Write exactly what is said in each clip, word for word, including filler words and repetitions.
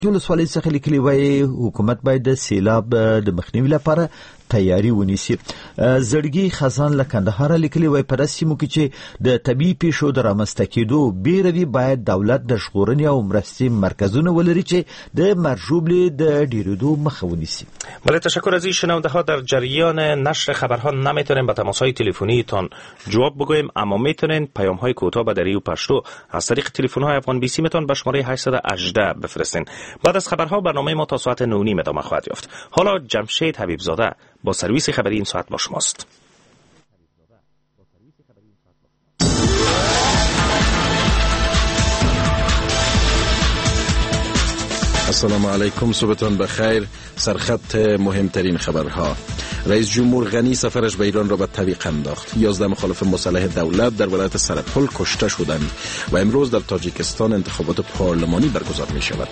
ولسوالۍ څخه لیکلي وای حکومت باید د سیلاب د مخنیوي لپاره تیاری ونیسي. زړګي خزان له کندهار لیکلي وای په رسمو کې چې د طبي پیښو د رامنځته کېدو بیروي باید دولت د ژغورنې او مرستې مرکزونه ولري چې د مرجوبلې د ډیریدو مخه ونیسي. بله، تشکر از این شنونده ها. در جریان نشر خبرها نمیتونیم به تماس‌های تلفنی تان جواب بگوییم، اما میتونین پیام‌های کوتاه به دریو پشتو از طریق تلفن‌های افغان بی سی میتون به شماره هشت یک هشت بفرستین. بعد از خبرها برنامه ما تا ساعت نه و نیم ادامه خواهد یافت. حالا جمشید حبیب زاده با سرویس خبری این ساعت با شماست. السلام علیکم، صبحتان بخیر. سرخط مهمترین خبرها. رئیس جمهور غنی سفرش به ایران را به تعویق انداخت. یازده مخالف مسلح دولت در ولایت سرپل کشته شدند و امروز در تاجیکستان انتخابات پارلمانی برگزار می شود.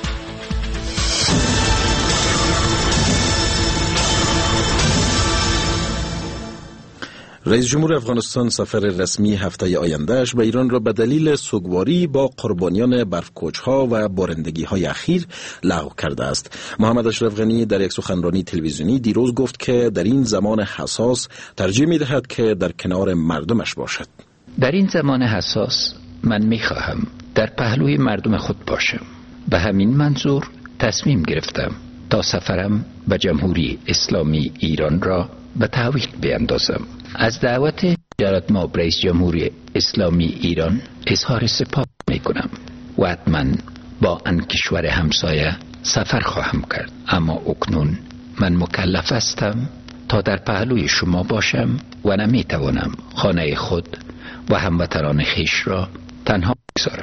رئیس جمهور افغانستان سفر رسمی هفته آیندهش به ایران را به دلیل سوگواری با قربانیان برفکوچ‌ها و بارندگی‌های اخیر لغو کرده است. محمد اشرف غنی در یک سخنرانی تلویزیونی دیروز گفت که در این زمان حساس ترجیح می‌دهد که در کنار مردمش باشد. در این زمان حساس من می‌خواهم در پهلوی مردم خود باشم. به همین منظور تصمیم گرفتم تا سفرم به جمهوری اسلامی ایران را به تعویق بیندازم. از دعوت جلالت مآب رئیس جمهوری اسلامی ایران اظهار سپاس می کنم و حتما با آن کشور همسایه سفر خواهم کرد، اما اکنون من مکلف هستم تا در پهلوی شما باشم و نمی توانم خانه خود و هموطنان خویش را تنها بگذارم.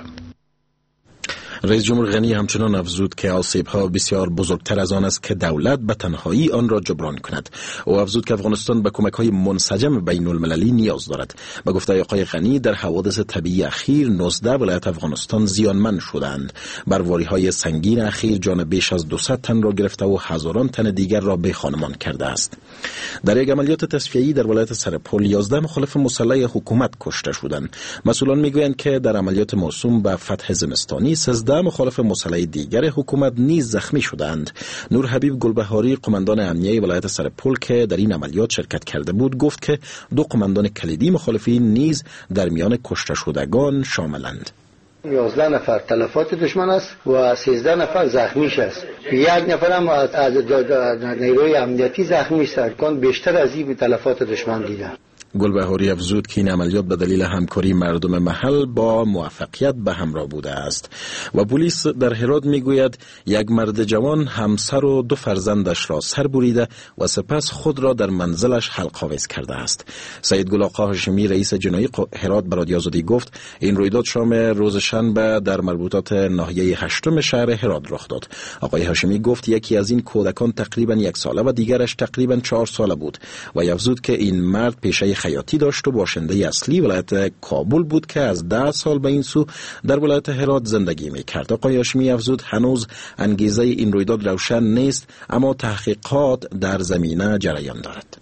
رئیس جمهور غنی همچنان افزود که آسیب‌ها بسیار بزرگتر از آن است که دولت به تنهایی آن را جبران کند. او افزود که افغانستان به کمک‌های منسجم بین المللی نیاز دارد. به گفته آقای غنی در حوادث طبیعی اخیر نوزده ولایت افغانستان زیانمند شدند. برواری‌های سنگین اخیر جان بیش از دویست تن را گرفته و هزاران تن دیگر را بی‌خانمان کرده است. در یک عملیات تصفیه‌ای در ولایت سرپل یازده مخالف مسلح حکومت کشته شدند. مسئولان میگویند که در عملیات موسوم به فتح زمستانی سیزده مخالف مسلح دیگر حکومت نیز زخمی شدند. نور حبیب گلبهاری قماندان امنیه ولایت سرپل که در این عملیات شرکت کرده بود گفت که دو قماندان کلیدی مخالفین نیز در میان کشته شدگان شاملند. یازده نفر تلفات دشمن است و سیزده نفر زخمیش است. یک نفر هم از نیروی امنیتی زخمی است. کن بیشتر از این تلفات دشمن دیدن. گلبهاری افزود که این عملیات به دلیل همکاری مردم محل با موفقیت به همراه بوده است. و پلیس در هرات میگوید یک مرد جوان همسر و دو فرزندش را سر بریده و سپس خود را در منزلش حلق آویز کرده است. سید گل آقا هاشمی رئیس جنایی هرات به رادیو آزادی گفت این رویداد شام روز شنبه در مربوطات ناحیه هشتم شهر هرات رخ داد. آقای هاشمی گفت یکی از این کودکان تقریبا یک ساله و دیگرش تقریبا چهار ساله بود و افزود که این مرد پیشه خیاطی داشت و باشنده اصلی ولایت کابل بود که از ده سال به این سو در ولایت هرات زندگی می‌کرد. آقای هاشمی افزود هنوز انگیزه این رویداد روشن نیست، اما تحقیقات در زمینه جریان دارد.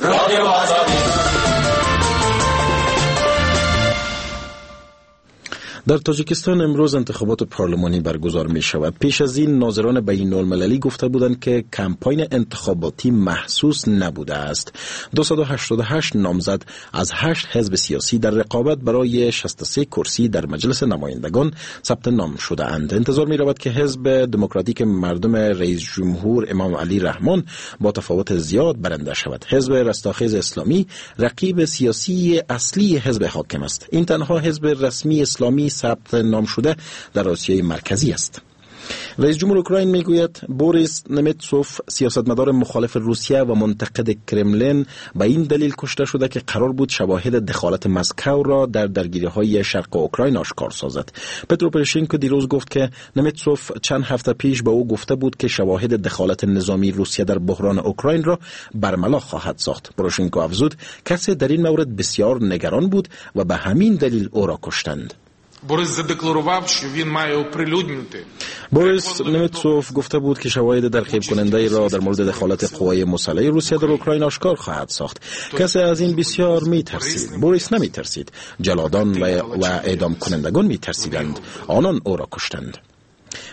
در تاجیکستان امروز انتخابات پارلمانی برگزار می شود. پیش از این ناظران بین المللی گفته بودند که کمپاین انتخاباتی محسوس نبوده است. دویست و هشتاد و هشت نامزد از هشت حزب سیاسی در رقابت برای شصت و سه کرسی در مجلس نمایندگان ثبت نام شده اند. انتظار می رود که حزب دموکراتیک مردم رئیس جمهور امام علی رحمان با تفاوت زیاد برنده شود. حزب رستاخیز اسلامی رقیب سیاسی اصلی حزب حاکم است. این تنها حزب رسمی اسلامی ثبت نام شده در آسیای مرکزی است. رئیس جمهور اوکراین میگوید بوریس نمیتسوف سیاستمدار مخالف روسیه و منتقد کرملین به این دلیل کشته شده که قرار بود شواهد دخالت مسکو را در درگیری‌های شرق اوکراین آشکار سازد. پترو پروشنکو دیروز گفت که نمیتسوف چند هفته پیش به او گفته بود که شواهد دخالت نظامی روسیه در بحران اوکراین را برملا خواهد ساخت. پروشنکو افزود کسی در این مورد بسیار نگران بود و به همین دلیل او را کشتند. Борис задекларував, що він має оприлюднити. بوریس نمیتسوف گفته بود که شواهد درخیب کننده را در مورد دخالت قوای مسلح روسیه در اوکراین آشکار خواهد ساخت. کسی از این بسیار میترسید. بوریس نمیترسید. جلادان و, و اعدام کنندگان میترسیدند. آنان او را کشتند.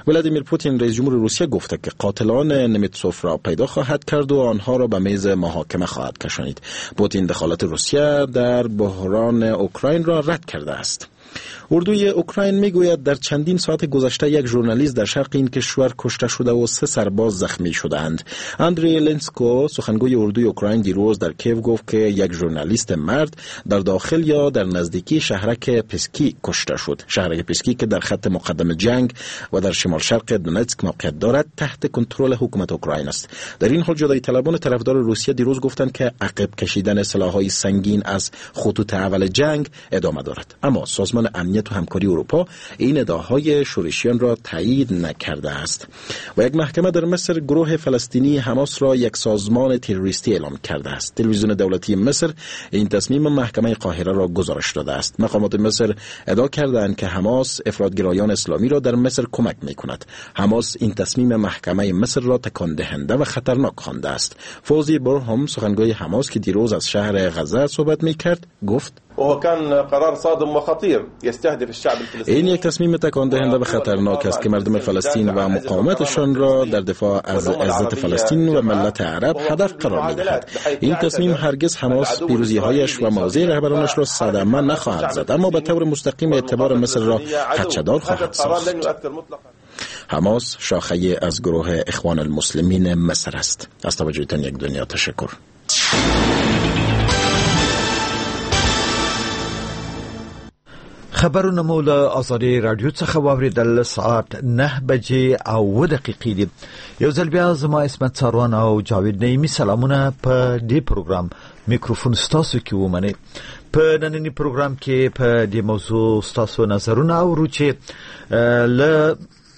ولادیمیر پوتین رئیس جمهور روسیه گفته که قاتلان نمیتسوف را پیدا خواهد کرد و آنها را به میز محاکمه خواهد کشانید. پوتین دخالت روسیه در بحران اوکراین را رد کرده است. اردوی اوکراین میگوید در چندین ساعت گذشته یک ژورنالیست در شرق این کشور کشته شده و سه سرباز زخمی شدند. اندری لنسکو سخنگوی اردوی اوکراین دیروز در کیف گفت که یک ژورنالیست مرد در داخل یا در نزدیکی شهرک پسکی کشته شد. شهرک پسکی که در خط مقدم جنگ و در شمال شرق دونتسک موقعیت دارد تحت کنترل حکومت اوکراین است. در این حال جدایی طلبان طرفدار روسیه دیروز گفتند که عقب کشیدن سلاح‌های سنگین از خطوط اول جنگ ادامه دارد، اما سازمان امنیت و همکاری اروپا این ادعاهای شورشیان را تایید نکرده است. و یک محکمه در مصر گروه فلسطینی حماس را یک سازمان تروریستی اعلام کرده است. تلویزیون دولتی مصر این تصمیم محکمه قاهره را گزارش داده است. مقامات مصر ادعا کردند که حماس افراطگرایان اسلامی را در مصر کمک می‌کند. حماس این تصمیم محکمه مصر را تکان دهنده و خطرناک خوانده است. فوزی برهم سخنگوی حماس که دیروز از شهر غزه صحبت می‌کرد گفت این یک تصمیم تکان دهنده و خطرناک است که مردم فلسطین و مقاومتشان را در دفاع از عزت فلسطین و ملت عرب هدف قرار می‌دهد. این تصمیم هرگز حماس پیروزی‌هایش و مواضع رهبرانش را صدمه نخواهد زد، اما به طور مستقیم اعتبار مصر را خدشه‌دار خواهد ساخت. حماس شاخه از گروه اخوان المسلمین مصر است. از توجهتان یک دنیا تشکر. خبرونه مو له آزادي رادیو څخه واوریدل. ساعت نه بجې او دقیقې دي. یو ځل بیا زما اسمت ساروان او جاوید نعیمي سلامونه په دې پروګرام میکروفون ستاسو کې ومني. په نننی پروګرام کې په دې موضوع ستاسو نظرونه اورو چې له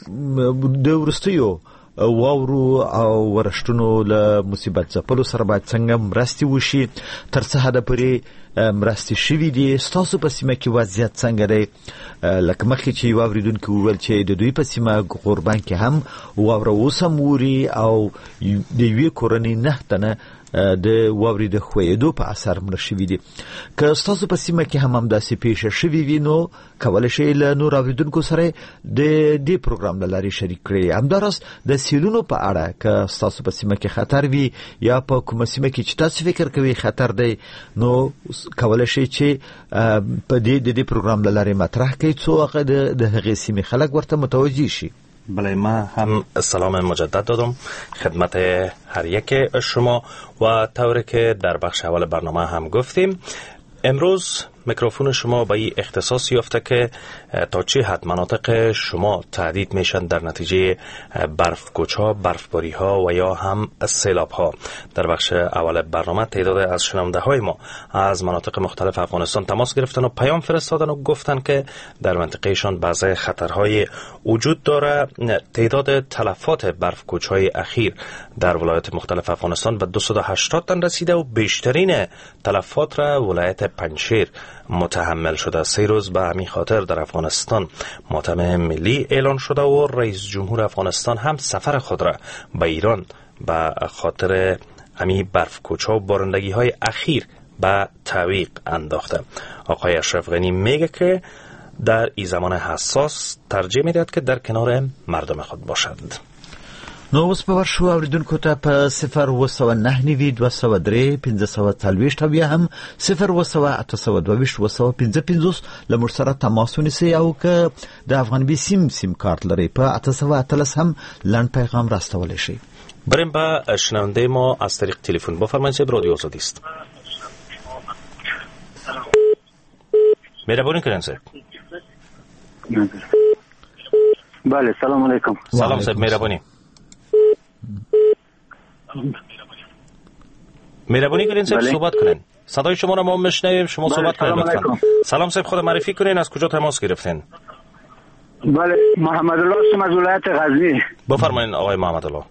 د ورستیو واورو او ورشتونو له مصیبت ځپلو سره باید څنګه مرستې وشي، تر څه حده پورې مرستې شوي دي، ستاسو په سیمه کې وضعیت څنګه دی. لکه مخکې چې یو اورېدونکي وویل چې د دوی په سیمه غوربند کې هم واوره اوس هم اوري او د یوې کورنۍ نه تنه د واورې د ښویېدو په اثر مړه شوي دي. که ستاسو په سیمه کې هم همداسې پیښه شوي وي نو کولی شئ له نور اورېدونکو سره د دې پروګرام له لارې شریک کړئ. همداراز د سیلونو په اړه که ستاسو په سیمه کې خطر وي یا په کومه سیمه کې چې تاسو فکر کوئ خطر دی نو کولی شئ چې په دې د دې پروګرام له لارې مطرح کړئ څو هغه د هغې سیمې خلک ورته متوجه شي. بله، ما هم سلام مجدد دادم خدمت هر یک شما و طوری که در بخش اول برنامه هم گفتیم. امروز میکروفون شما به این اختصاص یافته که تا چه حد مناطق شما تهدید میشن در نتیجه برف کوچ‌ها، برفباری ها و یا هم سیلاب ها. در بخش اول برنامه تعداد از شنونده های ما از مناطق مختلف افغانستان تماس گرفتن و پیام فرستادن و گفتن که در منطقهشان بعضی خطرهای وجود داره. تعداد تلفات برف کوچ‌های اخیر در ولایت مختلف افغانستان به دویست و هشتاد تن رسیده و بیشترین تلفات را ولایت پنجشیر متحمل شده. سه روز به همین خاطر در افغانستان ماتم ملی اعلان شده و رئیس جمهور افغانستان هم سفر خود را به ایران به خاطر همین برف کوچه و بارندگی های اخیر به تعویق انداخته. آقای اشرف غنی میگه که در این زمان حساس ترجیح میدهد که در کنار مردم خود باشد. نو اوس په ورشو اوریدونکو ته په صفر و سوه نه نوي دوه سوه درې پنځه سوه څلوېښت او بیا هم صفر و سوه اته سوه دوه ویشت و سوه پنځه پنځوس له موږ سره تماس ونیسئ او که د افغان بي سیم سیم کارت لرئ په اته سوه اتلس هم لنډ پیغام راستولی شئ. بریم به شنونده ما از طریق تلفن. بفرمایید صاحب، رادیو آزادی است. مهربانی کنید صاحب. بله، سلام علیکم. سلام صاحب، مهربانی. مهربانی کنین صاحب صحبت کنین. صدای شما را ما میشنویم، شما صحبت کنین لطفا. سلام صاحب، خود معرفی کنین، از کجا تماس گرفتین؟ بله، محمد الله هستم از ولایت غزنی. بفرمایید آقای محمد الله.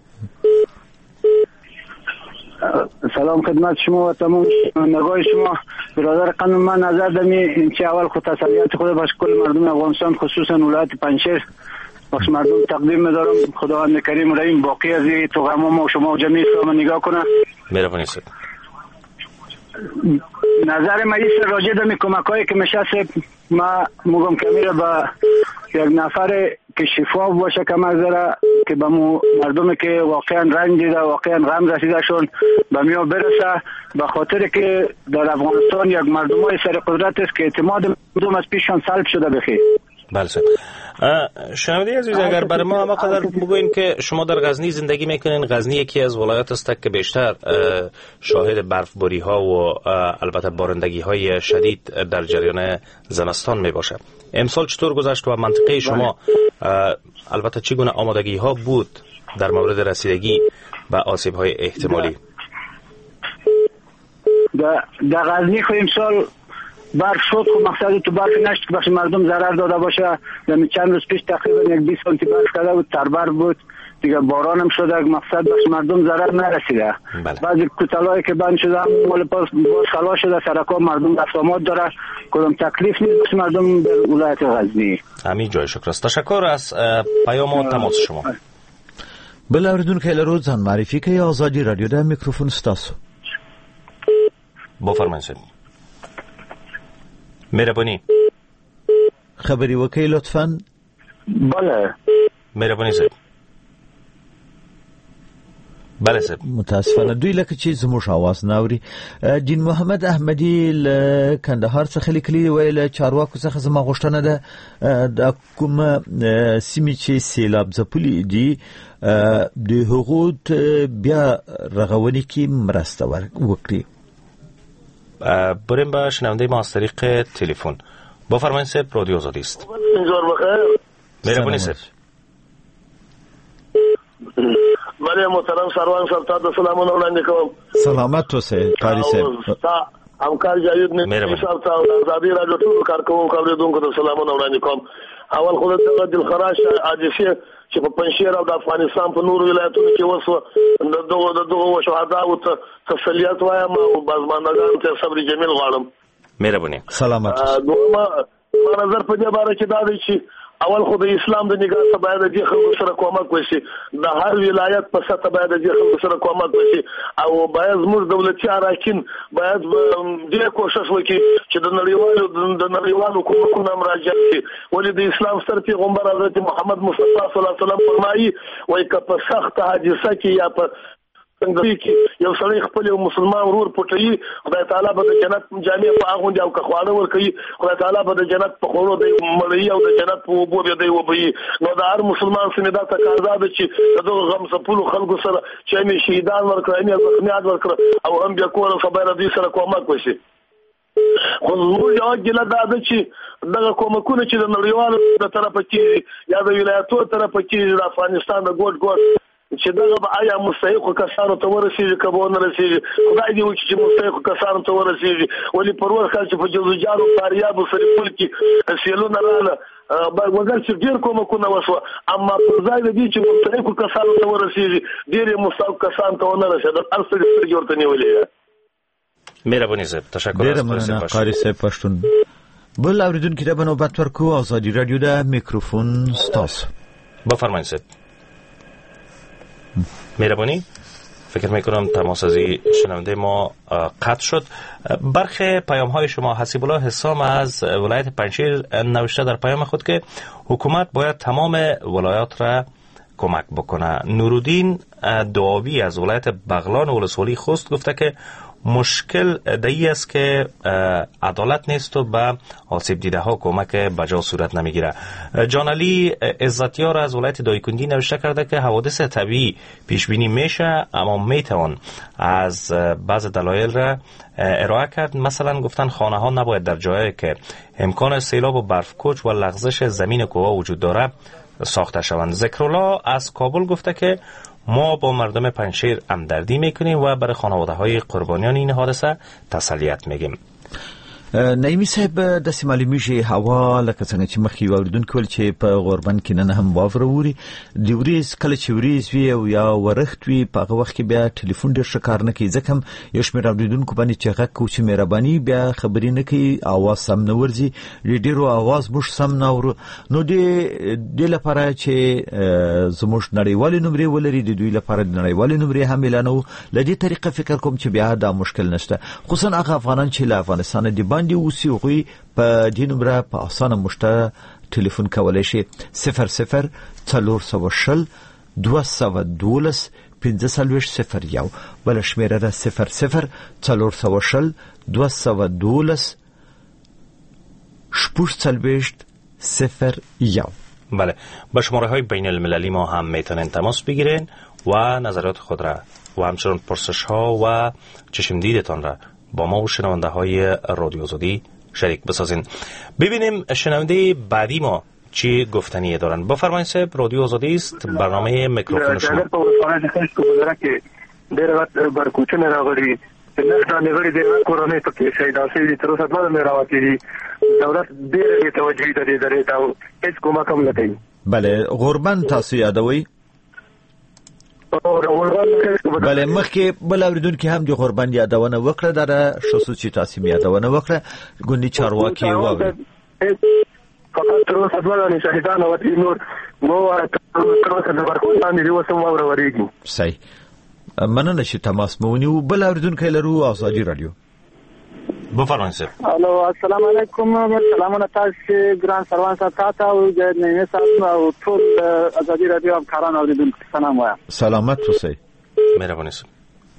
سلام خدمت شما و تمام نگاه شما. برادر قانون، من نظر دارم این که اول خود تسلیت خود باش کل مردم افغانستان خصوصا ولایت پنجشیر بخش مردم تقدیم می‌دارم. خداوند کریم رحیم باقی از تو غمام و شما و جمعی اسلام نگاه کنه. مهربانی است. نظر ما ایست راجع به کمکایی که میشه ما مگم کمیره با یک نفر که شفاف باشه کمک داره که به مردمی که واقعا رنج دیده واقعا غم رسیده شون به میو برسه، به خاطر که در افغانستان یک مردمای سر قدرت است که اعتماد مردم از پیششان سلب شده بخیر. بله سر شنوندی عزیز، اگر برای ما هم قدر بگوین که شما در غزنی زندگی میکنین. غزنی یکی از ولایات است که بیشتر شاهد برفباری ها و البته بارندگی های شدید در جریان زمستان می باشه. امسال چطور گذشت و منطقه شما البته چگونه آمادگی ها بود در مورد رسیدگی به آسیب های احتمالی؟ در غزنی خو امسال برف شد، خب مقصد تو برف نشد که بخش مردم ضرر داده باشه. در چند روز پیش تقریبا یک بیست سانتی برف کرده بود، تربر بود دیگه، باران هم شده، مقصد بخش مردم ضرر نرسیده. بله. بعضی کوتلایی که بند شده مال باز خلا شده، سرکا مردم رفت آمد داره، کدام تکلیف نیست بخش مردم در ولایت غزنی. همین جای شکر است. تشکر از پیام و تماس شما. بله اوریدونکو لرو ځان معرفي کوي. آزادی رادیو د میکروفون ستاسو. بفرمایید. مهربانی خبری وکي لطفاً. بله مهربانی صاحب. بله صاحب. متاسفانه دوی لکه چې زموږ आवाज ناوري. دین محمد احمدی له کندهار څخه لیکلي ویل چارواکو څخه زما غوښتنه ده د کوم سیمې چې سیلاب ځپلي دي د هغو بیا رغونې کې مرسته وکړي. بریم به شنونده ما از طریق تلفن. بفرمایید صاحب، رادیو آزادی است. مهربانی صاحب. بله محترم سروان صاحب ته سلامونه وړاندې کوم. سلامت اوسئ قاری صاحب. همکار جاوید نعمتي صاحب ته آزادی رادیو ټول کارکوونکو اوریدونکو ته سلامونه وړاندې کوم. اول خو د دلخراش عاجزي چې په پنځیر او د افغانستان په نورو ولایتونو کې وسو د دغه د دغه شهداو ته تسلیت وایم او بازماندگان ته صبر جمیل غواړم. مهرباني. سلامت. دوما نظر په دې باره کې دا دی چې اول خو د اسلام د نگاه څخه باید د خلکو سره کومک وشي، د هر ولایت په سطح باید د خلکو سره کومک وشي او باید زموږ دولتي اراکین باید ډېر کوشش وکړي چې د نړیوالو د نړیوالو کومکونو مراجعه وکړي. ولې د اسلام ستر پیغمبر حضرت محمد مصطفی صلی الله علیه وسلم فرمایي وایي که په سخت حادثه کې یا په څنګه کې یو سړی خپل یو مسلمان ورور پټوي، خدای تعالی به د جنت جامع په هغه دی او که خواړه ورکوي، خدای تعالی به د جنت په خوړو دی مړی او د جنت په اوبو به دی وبوي. نو د هر مسلمان سره دا تقاضا ده چې دغه غم سپلو خلکو سره چې می شهیدان ورکړي، می زخمیان ورکړي او هم بیا کور خبره دې سره کومک وشي. خو زموږ یو ګله دا ده چې دغه کومکونه چې د نړیوالو د طرفه کېږي یا د ولایتونو طرفه کېږي د افغانستان د ګوټ ګوټ چې دغه به آیا مستحقو کسانو ته ورسېږي که به ونه رسېږي. خدای دې وکړي چې مستحقو کسانو ته ورسېږي. ولې پر ور کال چې په جوزجانو فاریابو سرپل کې سیلونه راغله مګر چې ډېر کومکونه وشوه، اما پر ځای د دې چې مستحقو کسانو ته ورسېږي ډېر یې مستحقو کسانو ته ونه رسېدل. هر څه سترګې ورته نیولې. مهرباني صاحب. تشکر. ډېره مننه قاري صاحب پښتون. بل اوریدونکو ته به نوبت ورکوو. آزادي رادیو د میکروفون ستاسو. بفرمایید صاحب. مهربانی. فکر میکنم تماس از شنونده ما قطع شد. برخی پیام های شما حسیب الله حسام از ولایت پنجشیر نوشته در پیام خود که حکومت باید تمام ولایات را کمک بکنه. نورالدین دعاوی از ولایت بغلان ولسوالی خوست گفته که مشکل دایی است که عدالت نیست و به آسیب دیده ها کمک بجا صورت نمیگیره. جانعلی عزتیار از ولایت دایکندی نوشته کرده که حوادث طبیعی پیش بینی میشه اما میتوان از بعض دلایل را ارائه کرد. مثلا گفتن خانه ها نباید در جایی که امکان سیلاب و برفکوچ و لغزش زمین کوه وجود داره ساخته شوند. ذکرالله از کابل گفته که ما با مردم پنجشیر همدردی میکنیم و برای خانواده های قربانیان این حادثه تسلیت میگیم. نایمی صاحب د سیمالیمیږي هوا لکه څنګه چې مخکې واوریدونکو ول چې په غوربند کې نن هم واوره ووري د وریز کله چې وریز وي او یا ورخت وي په هغه وخت کې بیا ټلیفون ډېر ښه کار نه کوي ځکه هم یو شمېر اوریدونکو باندې چې غږ کوو چې مهرباني بیا خبرې نه کوي اواز سم نه ورځي ډېرو اواز موږ سم نه اورو نو دې لپاره چې زموږ نړیوالې نمرې ولري د دوی لپاره د نړیوالې نمرې هم اعلانوو له دې طریقه فکر کوم چې بیا دا مشکل نشته خصوصا هغه افغانان چې له افغانستان دی باندې اوسي غوي په دې نمبر په اسانه مشته ټلیفون کولای شي صفر صفر څلور سوه شل دوه سوه دولس پنځه څلوېښت صفر یو بل شمیره ده صفر صفر څلور سوه شل دوه سوه دولس شپږ څلوېښت صفر یو. بله با شماره های بین المللی ما هم میتونین تماس بگیرین و نظرات خود را و همچنین پرسش ها و چشمدیدتان را با ما و شنونده های رادیو آزادی شریک بسازین. ببینیم شنونده بعدی ما چی گفتنی دارن. بفرمایید صاحب، رادیو آزادی است، برنامه میکروفون شما. ډېر وخت برکوچونه راغلي نن غړي د کورونې په کې شهید اوسې تر اوسه دوه مې راوتی دي دولت ډېر توجه لري درې تا هیڅ کومه کم نه کوي. بله غوربند تاسو یادوي؟ بله مخکې بل اوریدونکي هم د غوربند یادونه وکړه دا شوسو چې تاسو یادونه وکړه ګوندي چارواکي واوري فقط تر اوسه دوه نه شهیدان او نور مو تر اوسه د برکوت باندې دی وسم واور وريږي. صحیح مننه چې تماس مو ونیو. بل اوریدونکي لرو آزادي رادیو. بفرمایئ صاحب. الو السلام علیکم. سلامونه تاسو ګران سروان صاحب او د نه صاحب او ټول آزادي رادیو همکاران اوریدونکو سلام وایم. سلامت اوسئ. مهرباني صاحب.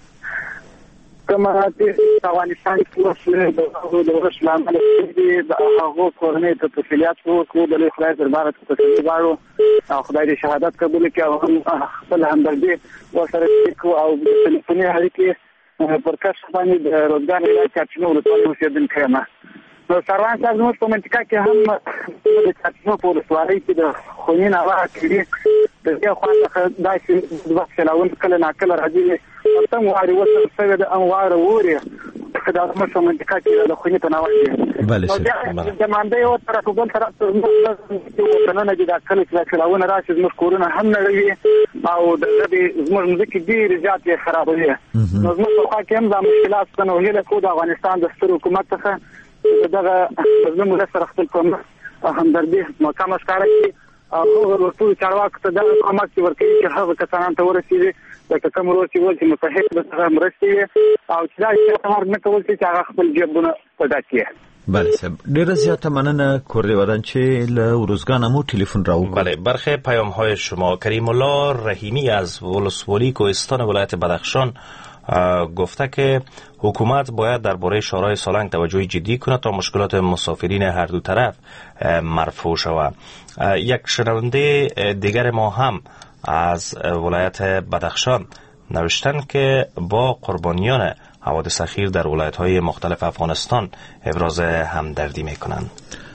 کما چې افغانستان کې اوسه د ورش لامل دي د هغه کورنۍ ته تفصیلات وکړو د خدای دربار ته تفصیل غواړو او خدای دې شهادت قبول کړي او خپل همدردي ورسره وکړو او د ټلیفوني اړیکې پر کس باندې د روزګار علاج چارچنو ورته اوسېدل کړم. نو سروان صاحب نو په منطقه کې هم د چارچنو په ورسوالۍ کې د خونین هوا کړي د دې خواته داسې د وخت چلاون کله ناکله راځي تم واري وسه څنګه د انوار ووري دا موږ په منطقه کې د خونې په ناوړي. بله سر د مانده یو طرف بل طرف څه نه دي دا کله چې چلاون راشي زموږ کورونه هم نړوي او د دې زموږ ځکه ډېر زیات خرابوي. نو زموږ په خوا کې هم دا مشکلات څنګه ویل کو د افغانستان د ستر حکومت څخه دغه زموږ سره خپل کوم همدردي مکمل ښکارا کی او ورته چارواکو ته د کومک ورکړي چې هغه کسان ته ورسیږي د کوم ورته وایي چې متحد به سره مرستي او چې دا چې نه کول چې هغه خپل جيبونه پیدا کړي. بله صاحب ډیره زیاته مننه کوردی ودان چې له ورزګانمو ټلیفون راو. بله برخه پیام های شما. کریم الله رحیمی از ولسوالی کوهستان ولایت بدخشان گفته که حکومت باید درباره شورای سالنگ توجه جدی کند تا مشکلات مسافرین هر دو طرف مرفوع شود. یک شنونده دیگر ما هم از ولایت بدخشان نوشتن که با قربانیان حوادث اخیر در ولایت‌های مختلف افغانستان ابراز همدردی میکنند.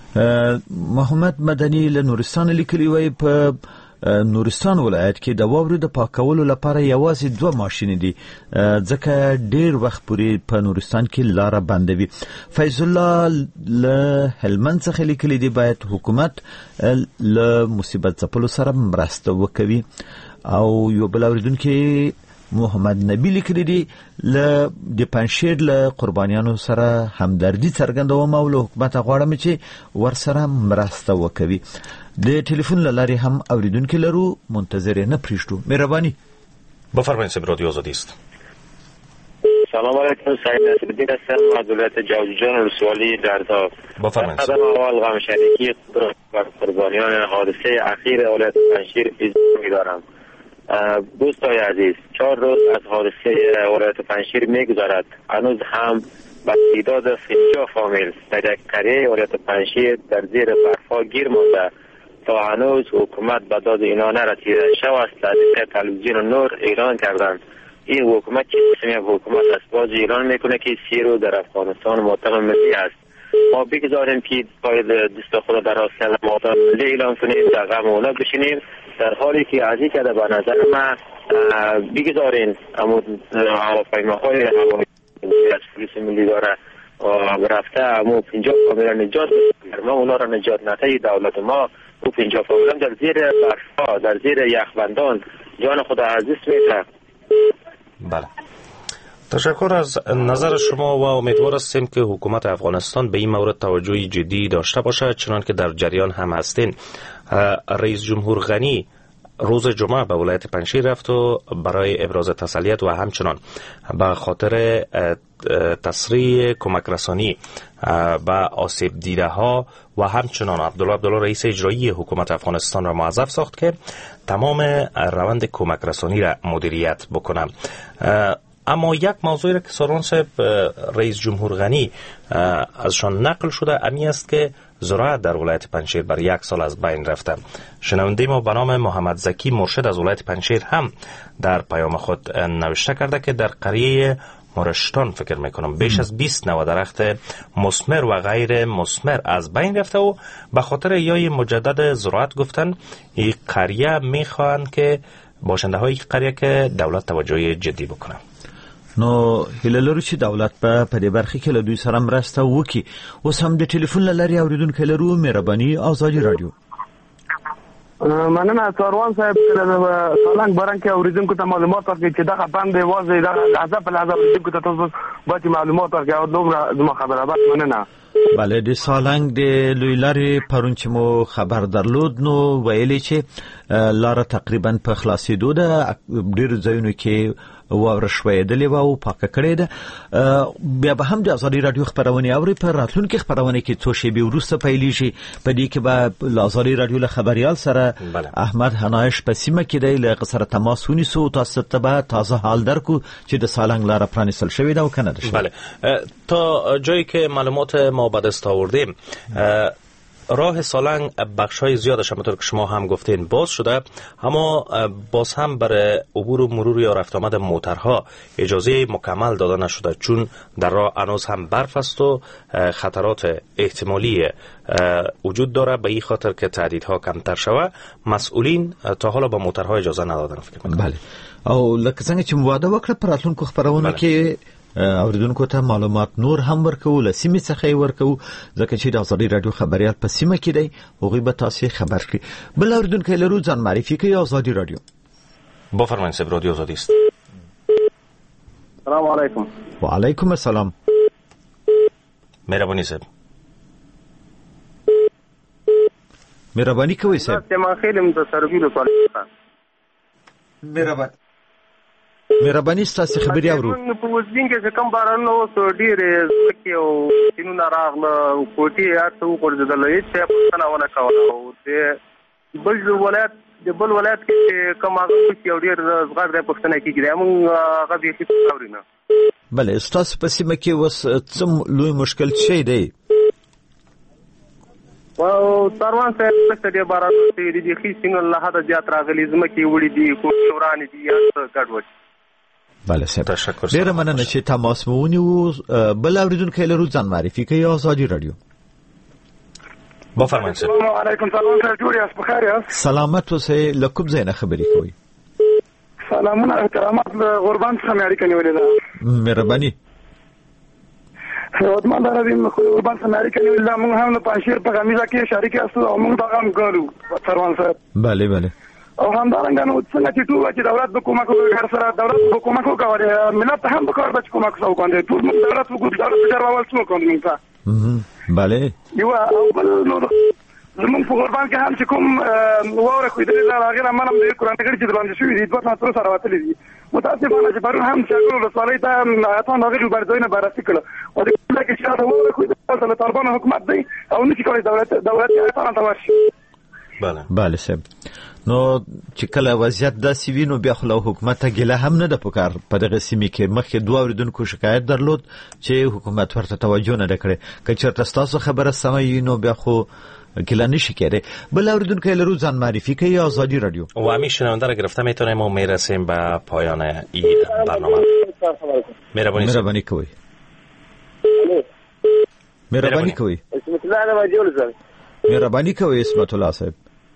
محمد مدنی له نورستان لیکلی وای په نورستان ولایت کې د واورې د پاکولو لپاره یوازې دوه ماشین دي ځکه ډیر وخت پورې په نورستان کې لاره بندوي. فیض الله له هلمند څخه لیکلی دی باید حکومت له مصیبت ځپلو سره مرسته وکوي. او یو بل اوریدونکي محمد نبی لیکلی دی له د پنځشیر له قربانیانو سره همدردي څرګندوم او له حکومت غواړم چې ورسره مرسته وکوي. د ټلیفون لارې هم اوریدونکو لرو منتظر نه پریښتو. مهرباني. بفرمایئ صاحب رادیو آزادی است. سلام علیکم. سعید نصرالدین هستم از ولایت جوزجان ولسوالی درداب. بفرمایئ. قدم اول غم شریکی بر قربانیان حادثه اخیر ولایت پنجشیر اظهار می‌دارم. دوستای عزیز چهار روز از حادثه ولایت پنجشیر می‌گذرد. هنوز هم با تعداد پنجاه فامیل در یک قریه ولایت پنجشیر در زیر برف‌ها گیر مانده تا هنوز حکومت به داد اینا نرسیده. شب است از تلویزیون نور اعلان کردند این حکومت چه قسمی حکومت است. باز اعلان میکنه که سی رو در افغانستان معتقل ملی است. ما بگذاریم که باید دست خود در آستانه معتقل ملی اعلان کنیم در غم اونا بشینیم در حالی که از این کده به نظر من بگذارین اما هواپیماهای هوایی از پلیس ملی داره رفته امو پنجاه فامیل نجات ما اونا را نجات نده دولت ما او پنجاه فامیل در زیر برفا در زیر یخبندان جان خود عزیز میده. بله، تشکر از نظر شما و امیدوار هستیم که حکومت افغانستان به این مورد توجه جدی داشته باشه، چنان که در جریان هم هستین. رئیس جمهور غنی روز جمعه به ولایت پنجشیر رفت و برای ابراز تسلیت و همچنان به خاطر تسریع کمک رسانی به آسیب دیده ها و همچنان عبدالله عبدالله رئیس اجرایی حکومت افغانستان را موظف ساخت که تمام روند کمک رسانی را مدیریت بکنم. اما یک موضوعی را که سروان صاحب رئیس جمهور غنی ازشان نقل شده امی است که زراعت در ولایت پنجشیر بر یک سال از بین رفته. شنونده ما به نام محمد زکی مرشد از ولایت پنجشیر هم در پیام خود نوشته کرده که در قریه مرشتان فکر میکنم بیش از بیست نوع درخت مثمر و غیر مثمر از بین رفته و به خاطر ایای مجدد زراعت گفتن این قریه میخواهند که باشنده های قریه که دولت توجه جدی بکنه. نو هله لرو چې دولت په پدې برخه کې له دوی سره مرسته وکړي. اوس هم د ټلیفون لارې اوریدونکو لرو. مهرباني آزادي رادیو. مننه سروان صاحب، سالنګ برنګ کې اوریدونکو ته معلومات ورکړي چې دا باندې واځي دا لحظه په لحظه اوریدونکو ته تاسو باندې معلومات ورکړي او دومره زما خبره بس. مننه. بله، د سالنګ د لوی لارې پرون چې مو خبر درلود نو ویلي چې لاره تقریبا په خلاصېدو ده، ډېر ځایونو کې واوره شویدلې و او پاکه کړې ده. بیا به هم د آزادي رادیو خبرونه اوري په راتلونکي خبرونه کې څو شی به ورسته پیلېږي. په دې کې به آزادي رادیو له خبريال سره احمد حنایش په سیمه کې دی له قصر تماس ونیسو تاسو ته به تازه حال درکو چې د سالنګ لاره پرانیستل شوې ده او کنه ده. بله، تا جایی که معلومات ما به دست آوردیم راه سالنگ بخشای زیادش همونطور که شما هم گفتین باز شده، اما باز هم برای عبور و مرور یا رفت آمد موترها اجازه مکمل داده نشده، چون در راه هنوز هم برف است و خطرات احتمالی وجود داره. به این خاطر که تعدیدها کمتر شوه مسئولین تا حالا با موترها اجازه ندادن. فکر می‌کنم. بله، او لکه څنګه چې مواده وکړه پر راتلونکو خبرونه کې اوریدونکو ته معلومات نور هم ورکو، له سیمې څخه ورکو، ځکه چې د آزادي رادیو خبريال په سیمه کې دی، هغوی به تاسو خبر کړي. بل اوریدونکو لرو ځان معرفي کوي. آزادي رادیو. بفرمایید صاحب، رادیو آزادی است. سلام علیکم. و علیکم السلام. مهربانی صاحب. مهربانی کوي صاحب. ما خیلی متصرفی له سوال مهرباني مهرباني ستاسو خبري اورو. موږ په وزین کې کوم باران نو سو ډیر زکه او شنو راغله کوټي اته ورځدل هیڅ څه نه ونه کوله او د بل ولایت د بل ولایت کې کوم هغه چې ډیر زغړ د پښتنه کې کېږي موږ هغه به هیڅ اورینه. بله، ستاسو په سیمه کې وس څه لوی مشکل شي دی؟ او سروان صاحب څه دې باران چې د خېسینو الله حد زیات راغلي زمکه وړي دي کوټوران دي یا ګډوډ. بله صاحب، تشکر. ډیره مننه چې تماس مو ونیو. بل اوریدونکو لرو ځان معرفي کوي. آزادي رادیو. بفرمایئ. السلام علیکم. سلام سره جوړ یاست؟ بخیر یاست؟ سلامت اوسئ. له کوم ځای نه خبرې کوئ؟ سلامونه احترامات له قربان څخه مې اړیکه نیولې ده. مهرباني. خدمت دارم قربان څخه اړیکه نیولې ده. موږ هم له پنځیر په غمیزه کې شریک یاستو او موږ دا هم کوو سروان صاحب. بله بله. او همدارنګه نو څنګه چې ټول چې دولت به کومک وکړي، هر سره دولت به کومک وکړي، ملت هم به کار به کومک وکړي، ټول دولت وګوري دولت به جواب ورسول کوي موږ ته. بله. یو او بل نو زمون په قربان کې هم چې کوم واره خو دې لا غیر منم د قرآن کې چې باندې شوې دي، دوه تاسو سره وتلې دي. متاسفانه چې پرون هم چې ټول رسولای ته اته نو غیر برځوینه براسي کړه او د کې چې دا واره خو د طالبان حکومت دی او نشي کولای دولت دولت ته ته ورشي. بله بله صاحب. نو چې کله وضعیت داسې وي نو بیا خو له حکومته ګیله هم نه ده پکار. په دغه سیمې کې مخکې دوه اوریدونکو شکایت درلود چې حکومت ورته توجه نه کړي. که چېرته ستاسو خبره سمه وي نو بیا خو ګیله نشي کېدی. بل اوریدونکو لرو ځان معرفی کوي. آزادی رادیو. و همین شنونده را گرفته میتونیم و میرسیم به پایان این برنامه. مهربانی مهربانی کوي. مهربانی کوي. مهربانی کوي اسمت الله صاحب.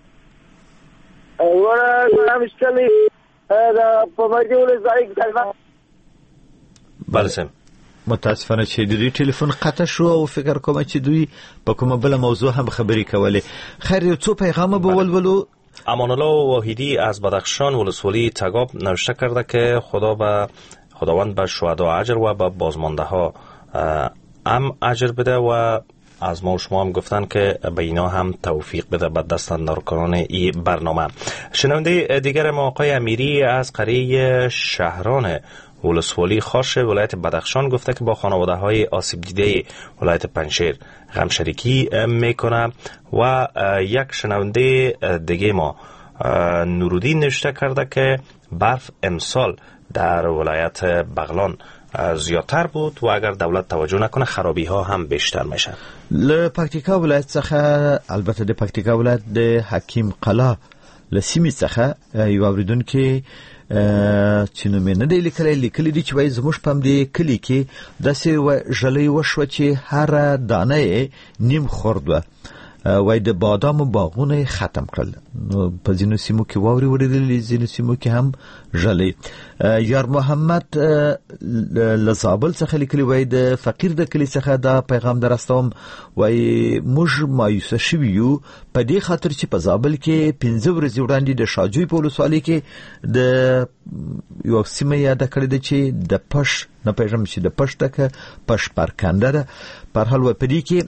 ورا مشکلی دا په مجول ځای کې بله صاحب. متاسفانه چې د دې ټلیفون قطع شو او فکر کوم چې دوی په کومه بل موضوع هم خبرې کولې. خیر یو څو پیغام به ولولو. امان الله واحدی از بدخشان ولسوالی تگاب نوشته کرده که خدا به خداوند به شهدا اجر و به بازمانده ها هم اجر بده و از ما و شما هم گفتن که به اینا هم توفیق بده به دست اندرکاران این برنامه. شنونده دیگر ما آقای امیری از قریه شهران ولسوالی خاش ولایت بدخشان گفته که با خانواده های آسیب دیده ولایت پنجشیر غم شریکی میکنه. و یک شنونده دیگه ما نورالدین نوشته کرده که برف امسال در ولایت بغلان زیادتر بود و اگر دولت توجه نکنه خرابی ها هم بیشتر میشه. ل پکتیکا ولایت څخه البته د پکتیکا ولایت د حکیم قلا لسیمی څخه یو اوریدونکو چې نو مې نه دی لیکلی لیکلی دی چې وایي زموږ په دې کلی کې داسې ژلۍ وشوه چې هر دانه نیم خورد و وای د بادامو باغونه ختم کړل. نو په ځینو سیمو کې واوري وریدلې، ځینو سیمو کې هم ژلۍ. یار محمد لزابل څخه لیکلی وای د فقیر د کلی څخه دا پیغام درستوم. وای موږ مایوسه شوي یو په دې خاطر چې په زابل کې پنځه ورځې وړاندې د شاجوی په ولسوالۍ کې د یو سیمه یاد کړې ده چې د پش نه پیژم چې د پش تک پش پرکنده ده. پر حال و پدې کې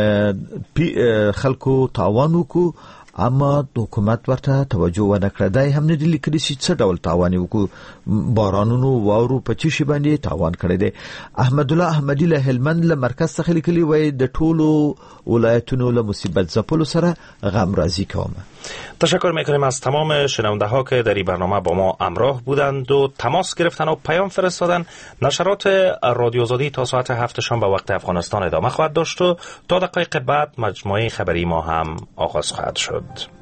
خلکو تاوان وکړو اما د حکومت ورته توجه ونه کړه. دا هم نه دي لیکلي چې څه ډول تاوان وکړو، بارانونو واورو په چی شي باندې تاوان کړی دی. احمد الله احمدی له هلمند له مرکز څخه لیکلي وای د ټولو ولایتونو له مصیبت زپلو سره غم راضی کوم. تشکر میکنیم از تمام شنونده ها که در این برنامه با ما همراه بودند و تماس گرفتن و پیام فرستادن. نشرات رادیو آزادی تا ساعت هفت شام به وقت افغانستان ادامه خواهد داشت و تا دقایق بعد مجموعه خبری ما هم آغاز خواهد شد.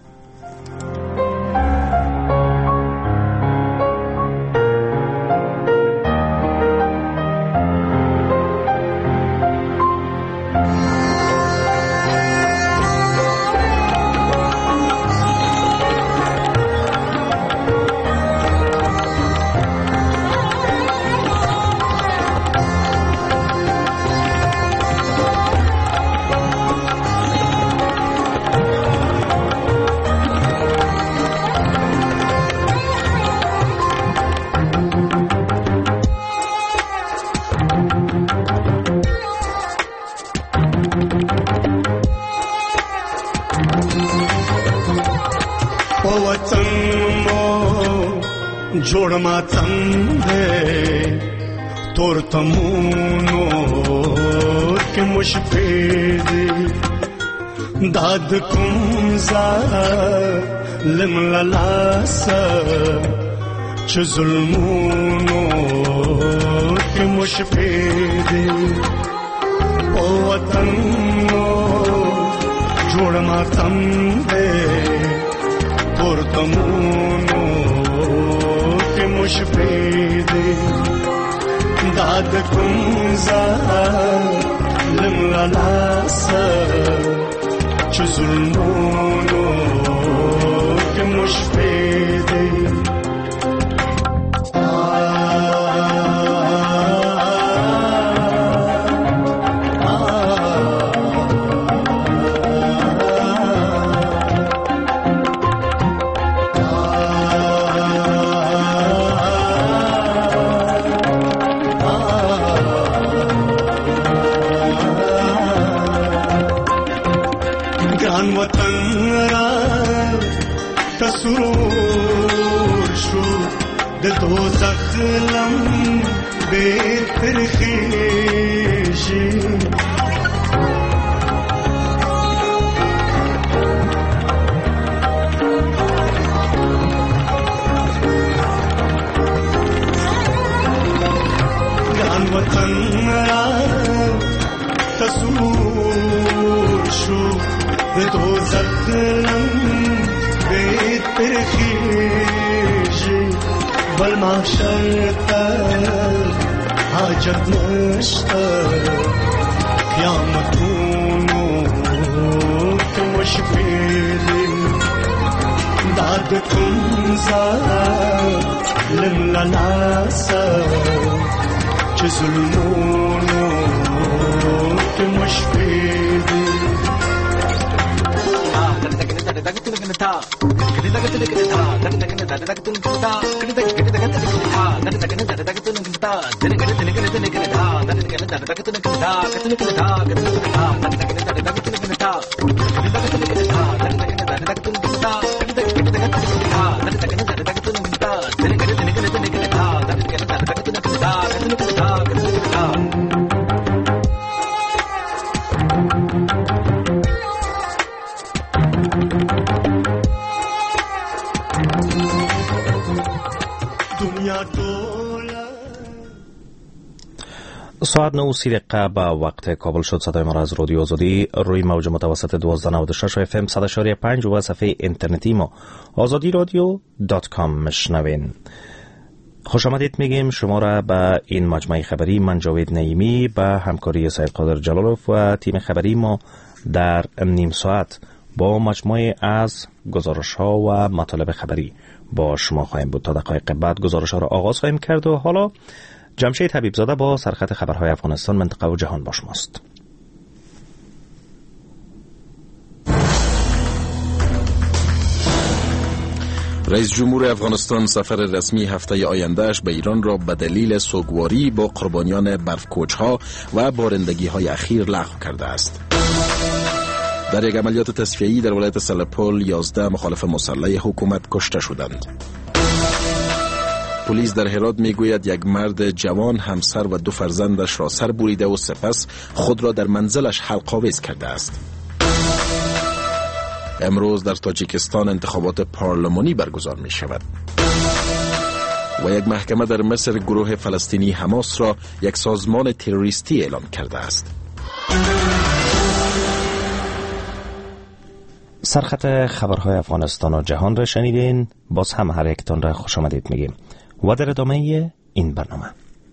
جوړ ما څنګه تور تمونو کې مشفید داد کوم ظالم لاس چې ظلمونو کې مشفید او وطن جوړ ما څنګه تور تمونو مشفید داد کوم ظالم لاس چې ظلمونو کې مشفید دوزخ لم بهتر خیشی گان وطن را تصور شو دوزخ لم بهتر خیشی بل محشر تر حاجت نشتا قیامتونو که مشفیلی داد کن ظالم لناسا چه چه ظلمونو که مشکلی ساعت نه و سی دقیقه به وقت کابل شد. صدای ما را از رادیو آزادی روی موج متوسط دوازده نود و شش اف ام صد و شش و پنج و صفحه اینترنتی ما آزادی رادیو دات کام مشنوین. خوش آمدید میگیم شما را به این مجموعه خبری. من جاوید نعیمی به همکاری سید قادر جلالوف و تیم خبری ما در نیم ساعت با مجموعه از گزارش ها و مطالب خبری با شما خواهیم بود. تا دقایق بعد گزارش ها را آغاز خواهیم کرد و حالا جمشید حبیب زاده با سرخط خبرهای افغانستان، منطقه و جهان با شماست. رئیس جمهور افغانستان سفر رسمی هفته آیندهش به ایران را به دلیل سوگواری با قربانیان برفکوچ‌ها و بارندگی‌های اخیر لغو کرده است. در یک عملیات تصفیه‌ای در ولایت سلپول یازده مخالف مسلح حکومت کشته شدند. پلیس در هرات میگوید یک مرد جوان همسر و دو فرزندش را سر بریده و سپس خود را در منزلش حلق‌آویز کرده است. امروز در تاجیکستان انتخابات پارلمانی برگزار می شود. و یک محکمه در مصر گروه فلسطینی حماس را یک سازمان تروریستی اعلام کرده است. سرخط خبرهای افغانستان و جهان را شنیدین. باز هم هر یکتان را خوش آمدید میگیم و در ادامه این برنامه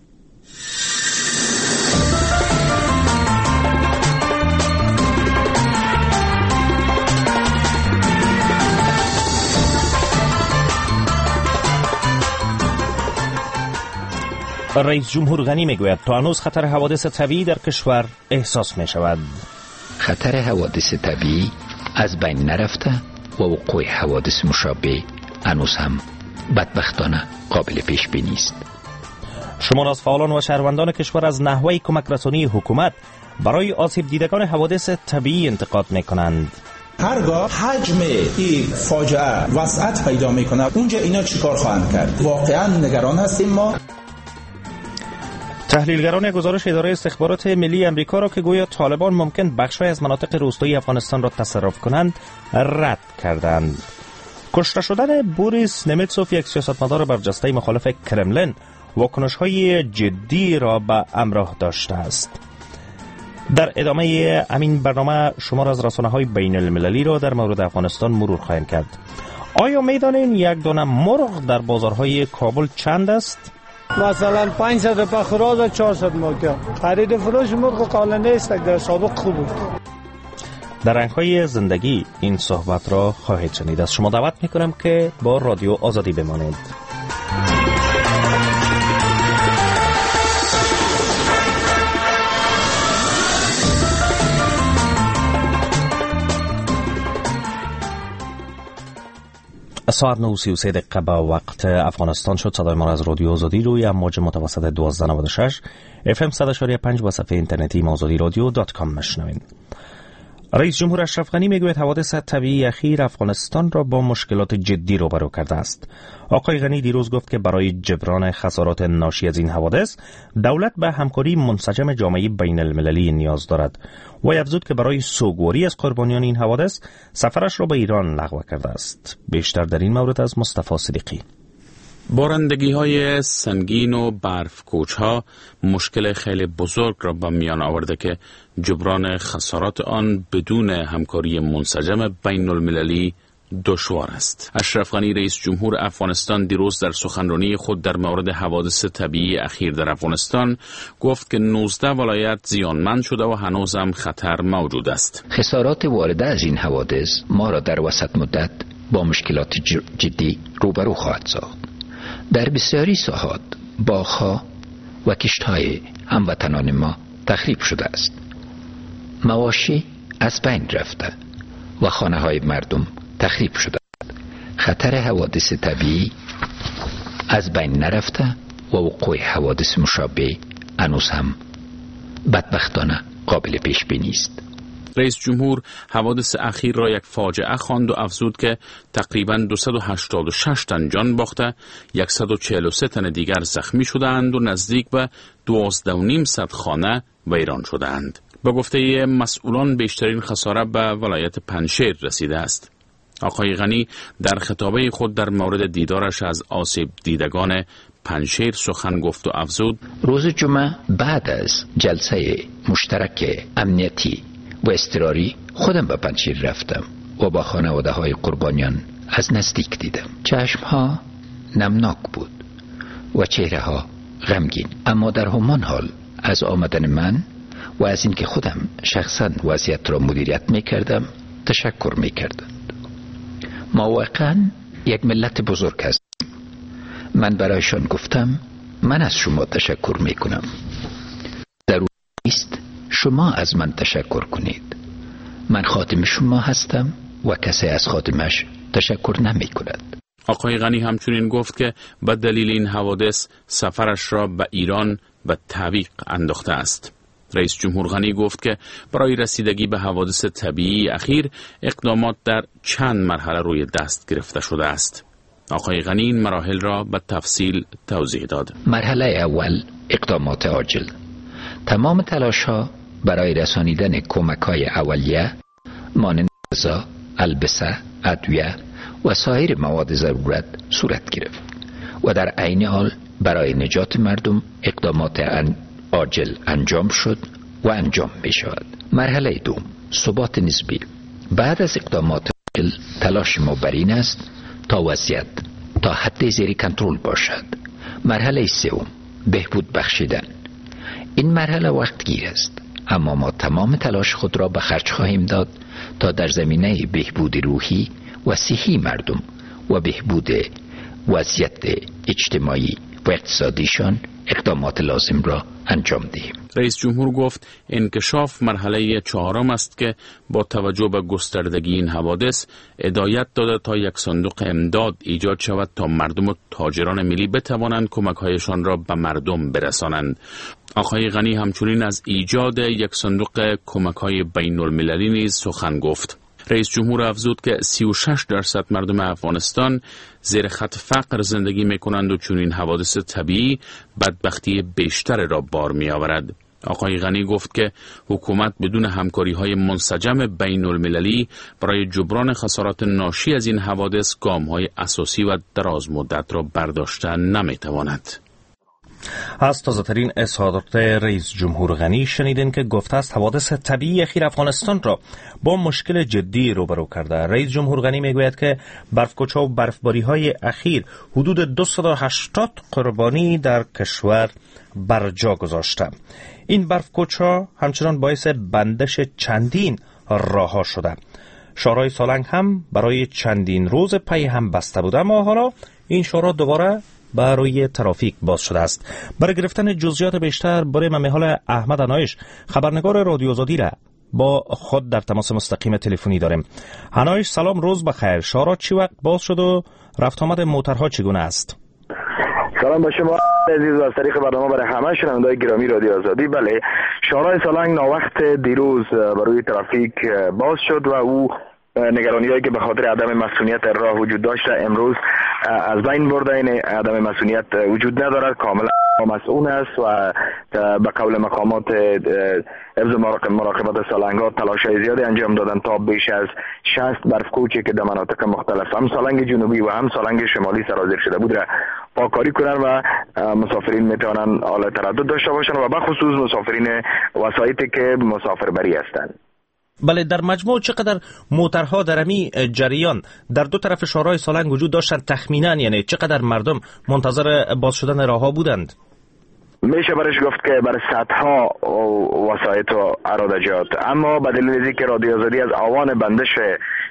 رئیس جمهور غنی میگوید تا هنوز خطر حوادث طبیعی در کشور احساس می شود. خطر حوادث طبیعی از بین نرفته و وقوع حوادث مشابه هنوز هم بدبختانه قابل پیش بینی است. شمار از فعالان و شهروندان کشور از نحوه کمک رسانی حکومت برای آسیب دیدگان حوادث طبیعی انتقاد می کنند. هرگاه حجم این فاجعه وسعت پیدا می کنه اونجا اینا چیکار خواهند کرد؟ واقعا نگران هستیم ما. تحلیلگران گزارش اداره استخبارات ملی امریکا را که گویا طالبان ممکن بخش‌های از مناطق روستایی افغانستان را تصرف کنند رد کردند. کشته شدن بوریس نمیتسوف، یک سیاستمدار برجسته مخالف کرملین، واکنش‌های جدی را به همراه داشته است. در ادامه همین برنامه شمار از رسانه‌های بین المللی را در مورد افغانستان مرور خواهیم کرد. آیا میدانین یک دانه مرغ در بازارهای کابل چند است؟ مثلا پانصد روپیه خوراک و چهارصد ماکیا. خرید فروش مرغ قابل نیست در سابق خوب بود. در رنگ‌های زندگی این صحبت را خواهید شنید. از شما دعوت می‌کنم که با رادیو آزادی بمانید. ساعت نه و سی و سه دقیقه به وقت افغانستان شد. صدای ما از رادیو آزادی روی موج متوسط دوازده نود و شش اف ام صد و شش و پنج و صفحه اینترنتی آزادی رادیو دات کام مشنوین. رئیس جمهور اشرف غنی میگوید حوادث طبیعی اخیر افغانستان را با مشکلات جدی روبرو کرده است. آقای غنی دیروز گفت که برای جبران خسارات ناشی از این حوادث دولت به همکاری منسجم جامعه بین المللی نیاز دارد و افزود که برای سوگواری از قربانیان این حوادث سفرش را به ایران لغو کرده است. بیشتر در این مورد از مصطفی صدیقی. بارندگی های سنگین و برف کوچ ها مشکل خیلی بزرگ را به میان آورده که جبران خسارات آن بدون همکاری منسجم بین المللی دشوار است. اشرف غنی رئیس جمهور افغانستان دیروز در سخنرانی خود در مورد حوادث طبیعی اخیر در افغانستان گفت که نوزده ولایت زیانمند شده و هنوز هم خطر موجود است. خسارات وارده از این حوادث ما را در وسط مدت با مشکلات جدی روبرو خواهد ساخت. در بسیاری ساحات باغ‌ها، و کشت‌های هموطنان ما تخریب شده است. مواشی از بین رفته و خانه‌های مردم تخریب شده. خطر حوادث طبیعی از بین نرفته و وقوع حوادث مشابه هنوز هم بدبختانه قابل پیش بینی است. رئیس جمهور حوادث اخیر را یک فاجعه خواند و افزود که تقریباً دویست و هشتاد و شش تن جان باخته، صد و چهل و سه تن دیگر زخمی شدند و نزدیک به دوازده و نیم صد خانه ویران شدند. با گفته مسئولان بیشترین خسارت به ولایت پنجشیر رسیده است. آقای غنی در خطابه خود در مورد دیدارش از آسیب دیدگان پنجشیر سخن گفت و افزود: روز جمعه بعد از جلسه مشترک امنیتی و اضطراری خودم به پنجشیر رفتم و با خانواده های قربانیان از نزدیک دیدم. چشم ها نمناک بود و چهره ها غمگین، اما در همان حال از آمدن من و از اینکه خودم شخصا وضعیت را مدیریت میکردم تشکر میکردند. ما واقعا یک ملت بزرگ هستیم. من برایشان گفتم من از شما تشکر میکنم. ضروری است شما از من تشکر کنید. من خادم شما هستم و کسی از خادمش تشکر نمی کند. آقای غنی همچنین گفت که به دلیل این حوادث سفرش را به ایران به تعویق انداخته است. رئیس جمهور غنی گفت که برای رسیدگی به حوادث طبیعی اخیر اقدامات در چند مرحله روی دست گرفته شده است. آقای غنی این مراحل را به تفصیل توضیح داد. مرحله اول اقدامات عاجل. تمام تلاش ها برای رسانیدن کمک های اولیه مانند غذا، البسه، ادویه و سایر مواد ضرورت صورت گرفت و در عین حال برای نجات مردم اقدامات عاجل انجام شد و انجام می شود. مرحله دوم ثبات نسبی. بعد از اقدامات عاجل تلاش ما بر این است تا وضعیت تا حد زیر کنترل باشد. مرحله سوم بهبود بخشیدن. این مرحله وقتگیر است، اما ما تمام تلاش خود را به خرج خواهیم داد تا در زمینه بهبود روحی و صحی مردم و بهبود وضعیت اجتماعی و اقتصادیشان اقدامات لازم را انجام دهیم. رئیس جمهور گفت انکشاف مرحله چهارم است که با توجه به گستردگی این حوادث هدایت داده تا یک صندوق امداد ایجاد شود تا مردم و تاجران ملی بتوانند کمک‌هایشان را به مردم برسانند. آقای غنی همچنین از ایجاد یک صندوق کمک‌های بین‌المللی نیز سخن گفت. رئیس جمهور افزود که سی و شش درصد مردم افغانستان زیر خط فقر زندگی می‌کنند و چنین حوادث طبیعی بدبختی بیشتر را بار می‌آورد. آقای غنی گفت که حکومت بدون همکاری‌های منسجم بین‌المللی برای جبران خسارات ناشی از این حوادث گام‌های اساسی و دراز مدت را برداشته نمی‌تواند. از تازه‌ترین اظهارات رئیس جمهور غنی شنیدین که گفته است حوادث طبیعی اخیر افغانستان را با مشکل جدی روبرو کرده. رئیس جمهور غنی میگوید که برفکوچ‌ها و برفباری‌های اخیر حدود دویست و هشتاد قربانی در کشور بر جا گذاشته. این برفکوچ‌ها همچنان باعث بندش چندین راه‌ها شده. شاهراه سالنگ هم برای چندین روز پی هم بسته بود، اما حالا این شاهراه دوباره برای ترافیک باز شده است. برای گرفتن جزئیات بیشتر برای ممیحال احمد انایش خبرنگار رادیو آزادی را با خود در تماس مستقیم تلفنی داریم. انایش سلام، روز بخیر. شاهراه چی وقت باز شد و رفت آمد موترها چگونه است؟ سلام به شما عزیز و از طریق برنامه برای همه شنوندگان گرامی رادیو آزادی. بله، شاهراه سالنگ ناوقت دیروز بروی ترافیک باز شد و او نگرانی‌هایی که به خاطر عدم مسئولیت راه وجود داشته امروز از بین برده. این عدم مسئولیت وجود ندارد، کاملا مسئول است و به قول مقامات حفظ مراقبت سالنگ‌ها تلاش‌های زیادی انجام دادن تا بیش از شصت برفکوچی که در مناطق مختلف هم سالنگ جنوبی و هم سالنگ شمالی سرازیر شده بود را پاککاری کنن و مسافرین میتونن حال تردد داشته باشن و به خصوص مسافرین وسایطی که مسافربری هستند. بله، در مجموع چقدر موترها در امی جریان در دو طرف شاهراه سالنگ وجود داشتند تخمینا؟ یعنی چقدر مردم منتظر باز شدن راهها بودند؟ میشه برش گفت که بر صدها وسایط و ارادجات، اما به دلیل اینکه رادیو آزادی از آوان بندش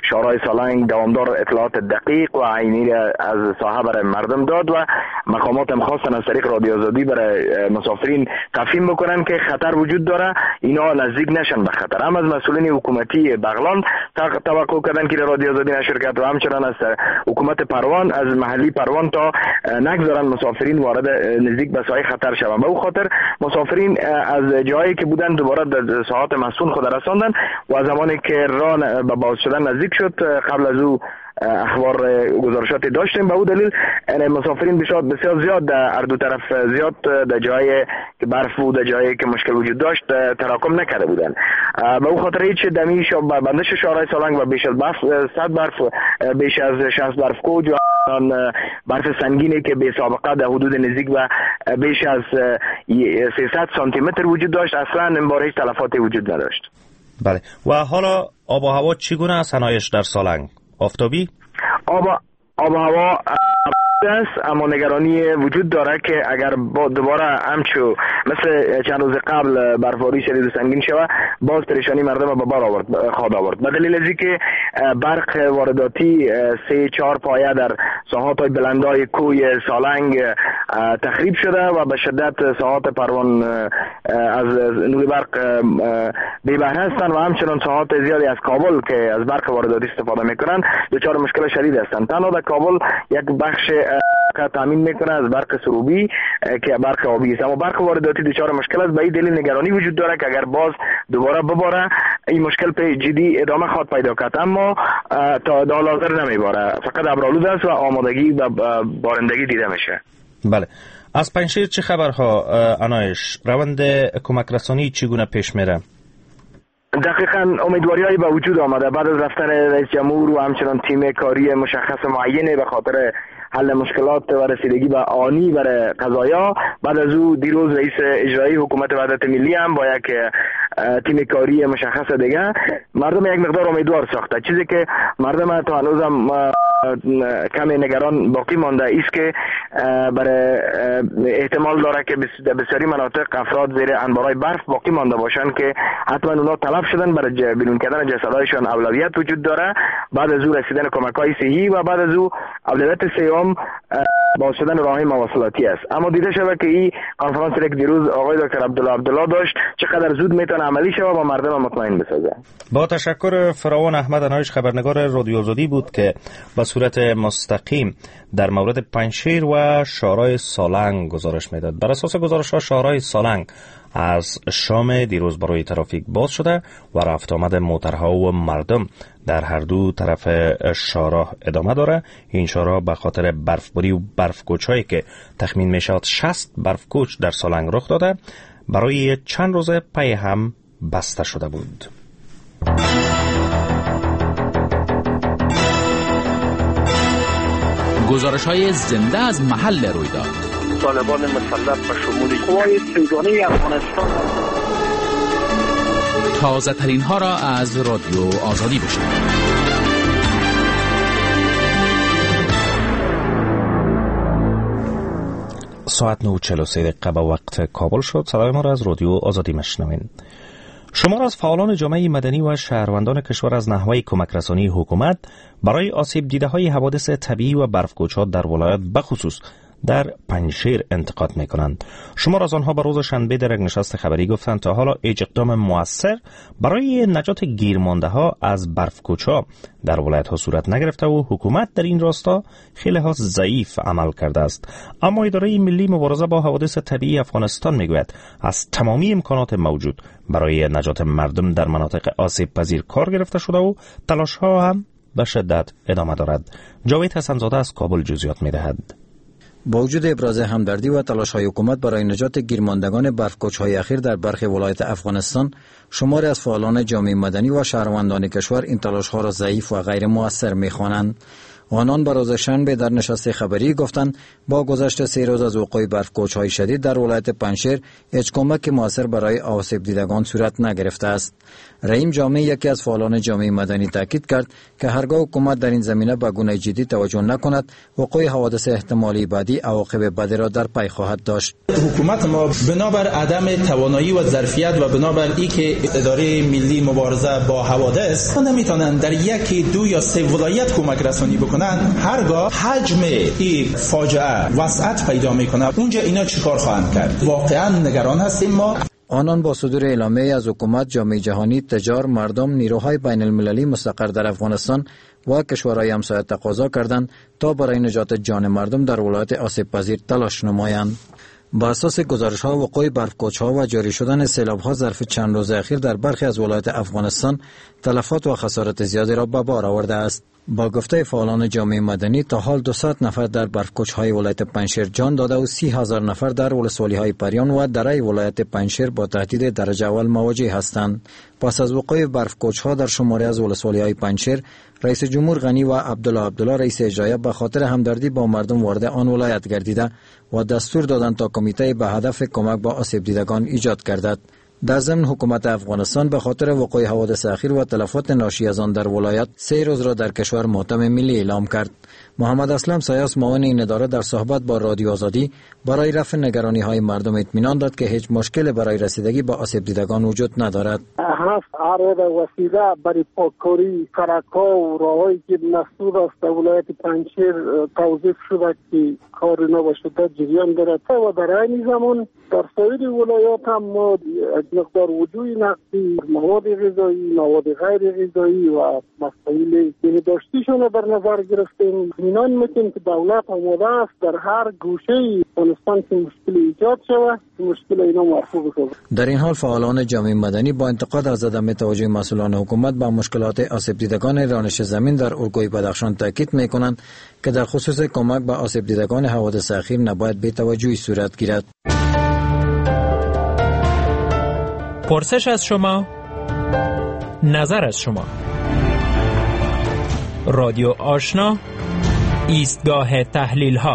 شورای سالنگ دوامدار اطلاعات دقیق و عینی از ساحه برای مردم داد و مقامات هم خواستن از طریق رادیو آزادی برای مسافرین تفهیم بکنن که خطر وجود داره، اینا نزدیک نشن به خطر. هم از مسئولین حکومتی بغلان توقع کردن که رادیو آزادی نشر کرد و همچنان از حکومت پروان، از محلی پروان تا نگذارن مسافرین وارد نزدیک به ساحه خطر شوند. به او خاطر مسافرین از جایی که بودن دوباره به ساحات مسکون خود رساندن و زمانی که راه به باز شدن نزدیک شد، قبل از او اخبار گزارشاتی داشتیم، به او دلیل مسافرین بسیار بسیار زیاد در دو طرف زیاد در جایی که برف بود، در جایی که مشکل وجود داشت تراکم نکرده بودن. به او خاطر هیچ دمی بندش شورای سالنگ و بیش از صد برف، بیش از شصت برف کوچ و برف سنگینی که به سابقه در حدود نزدیک و بیش از سیصد سانتی متر وجود داشت، اصلا این باره هیچ تلفاتی وجود نداشت. بله. و حالا آب و هوا چگونه است هنایش در سالنگ؟ آفتابی؟ آب آب و هوا است، اما نگرانی وجود داره که اگر با دوباره همچو مثل چند روز قبل برفباری شدید و سنگین شود، باز پریشانی مردم به بار آورد خواهد آورد. به دلیل از اینکه برق وارداتی سه چهار پایه در ساحات بلندای کوی سالنگ تخریب شده و به شدت ساحات پروان از نور برق بی بهره هستند و همچنان ساحات زیادی از کابل که از برق وارداتی استفاده میکنند دچار مشکل شدید هستند. تنها در کابل یک بخش که تامین میکنه از برق سروبی که برق آبی است، اما برق وارداتی دچار مشکل است. به این دلیل نگرانی وجود داره که اگر باز دوباره بباره این مشکل به جدی ادامه خواهد پیدا کرد، اما تا حال حاضر نمیباره، فقط ابرآلود است و آمادگی و بارندگی دیده میشه. بله. از پنجشیر چه خبرها انایش؟ روند کمک رسانی چگونه پیش میره؟ دقیقاً امیدواری‌هایی به وجود آمده بعد از رفتن رئیس جمهور و همچنان تیم کاری مشخص معینه به خاطر حل مشکلات و رسیدگی به آنی برای قضایا. بعد از او دیروز رئیس اجرایی حکومت وحدت ملی هم با یک تیم کاری مشخص دیگه مردم یک مقدار امیدوار ساخته. چیزی که مردم تا هنوز هم کمی نگران باقی مانده است که برای احتمال داره که در بسیاری مناطق افراد زیر انبارهای برف باقی مانده باشند که حتما اونا تلف شدن، برای بیرون کردن جسدهایشان اولویت وجود داره. بعد از او رسیدن کمک‌های صحی و بعد از او اولویت سوم باز شدن راههای مواصلاتی است. اما دیده شده که این کنفرانس که دیروز آقای دکتر عبدالله عبدالله داشت چقدر زود میتونه عملی شود و مردم مطمئن بسازه. با تشکر. فراوان احمد انایش خبرنگار رادیو آزادی بود که به صورت مستقیم در مورد پنجشیر و شورای سالنگ گزارش میداد. بر اساس گزارش ها شورای سالنگ از شام دیروز برای ترافیک باز شده و رفت آمد موترها و مردم در هر دو طرف شارع ادامه داره. این شارع به خاطر برفباری و برفکوچ‌هایی که تخمین میشد شصت برفکوچ در سالنگ رخ داده برای چند روز پی هم بسته شده بود. گزارش‌های زنده از محل رویداد. طالبان مسلح به شمول قوای سیگانه افغانستان تازه ترین ها را از رادیو آزادی بشنوید. ساعت نه و چهل و سه دقیقه به وقت کابل شد. صدای ما را از رادیو آزادی میشنوین. شمار از فعالان جامعه مدنی و شهروندان کشور از نحوه کمک رسانی حکومت برای آسیب دیده های حوادث طبیعی و برفکوچات در ولایت بخصوص در پنجشیر انتقاد می کنند. شمار از آنها به روز شنبه در یک نشست خبری گفتند تا حالا هیچ اقدام مؤثر برای نجات گیرمانده ها از برفکوچا در ولایت ها صورت نگرفته و حکومت در این راستا خیلی ها ضعیف عمل کرده است. اما اداره ملی مبارزه با حوادث طبیعی افغانستان میگوید از تمامی امکانات موجود برای نجات مردم در مناطق آسیب پذیر کار گرفته شده و تلاش ها هم به شدت ادامه دارد. جاوید حسن‌زاده از کابل جزئیات میدهد. با وجود ابراز همدردی و تلاش‌های حکومت برای نجات گیرماندگان برفکوچ‌های اخیر در برخی ولایت افغانستان، شماری از فعالان جامعه مدنی و شهروندان کشور این تلاش‌ها را ضعیف و غیر مؤثر می‌خوانند. آنان به روز شنبه در نشست خبری گفتند با گذشت سه روز از وقوع برف‌کوچ‌های شدید در ولایت پنجشیر هیچ کمک مؤثر برای آسیب دیدگان صورت نگرفته است. رحیم جامع یکی از فعالان جامعه مدنی تاکید کرد که هرگاه حکومت در این زمینه به گونه جدی توجه نکند وقوع حوادث احتمالی بعدی عواقب بدی را در پی خواهد داشت. حکومت ما بنابر عدم توانایی و ظرفیت و بنابر ای که اداره ملی مبارزه با حوادث نمیتونن در یکی دو یا سه ولایت کمک رسانی بکنن، هرگاه حجم این فاجعه وسعت پیدا میکنه اونجا اینا چیکار خواهند کرد؟ واقعا نگران هستیم ما. آنان با صدور اعلامیه از حکومت، جامعه جهانی، تجار، مردم، نیروهای بین المللی مستقر در افغانستان و کشورهای همسایه تقاضا کردند تا برای نجات جان مردم در ولایت آسیب پذیر تلاش نمایند. با اساس گزارش ها وقوع برف‌کوچ ها و جاری شدن سیلاب ها ظرف چند روز اخیر در برخی از ولایت افغانستان تلفات و خسارات زیادی را به بار آورده است. با گفته فعالان جامعه مدنی تا حال دویست نفر در برف‌کوچ های ولایت پنجشیر جان داده و سی هزار نفر در ولسوالی های پریان و درای ولایت پنجشیر با تهدید درجه اول مواجه هستند. پس از وقوع برف‌کوچ ها در شماری از ولسوالی های پنجشیر، رئیس جمهور غنی و عبدالله عبدالله رئیس اجرایی به خاطر همدردی با مردم وارد آن ولایت گردیده و دستور دادند تا کمیته به هدف کمک با آسیب دیدگان ایجاد گردد. در ضمن حکومت افغانستان به خاطر وقوع حوادث اخیر و تلفات ناشی از آن در ولایت سه روز را در کشور ماتم ملی اعلام کرد. محمد اسلم سایاس معاون این اداره در صحبت با رادیو آزادی برای رفع نگرانی های مردم اطمینان داد که هیچ مشکل برای رسیدگی به آسیب دیدگان وجود ندارد. هفت عرض وسیله برای پاککاری سرک‌ها و راههایی که مسدود است در ولایت پنجشیر توضیح شده که کار نباشده جریان دارد و در این زمان در سایر ولایات هم ما مقدار وجود نقدی مواد غذایی، مواد غیر غذایی و مسائل بهداشتیشون در نظر گرفتیم. اطمینان میکنیم که دولت آماده است در هر گوشه افغانستان که مشکل ایجاد شود مشکل اینا مرفوع بشه. در این حال فعالان جامعه مدنی با انتقاد از عدم توجه مسئولان حکومت به مشکلات آسیب دیدگان رانش زمین در اورگوی بدخشان تاکید میکنند که در خصوص کمک به آسیب دیدگان حوادث اخیر نباید بی‌توجهی صورت گیرد. پرسش از شما، نظر از شما. رادیو آشنا، ایستگاه تحلیل ها.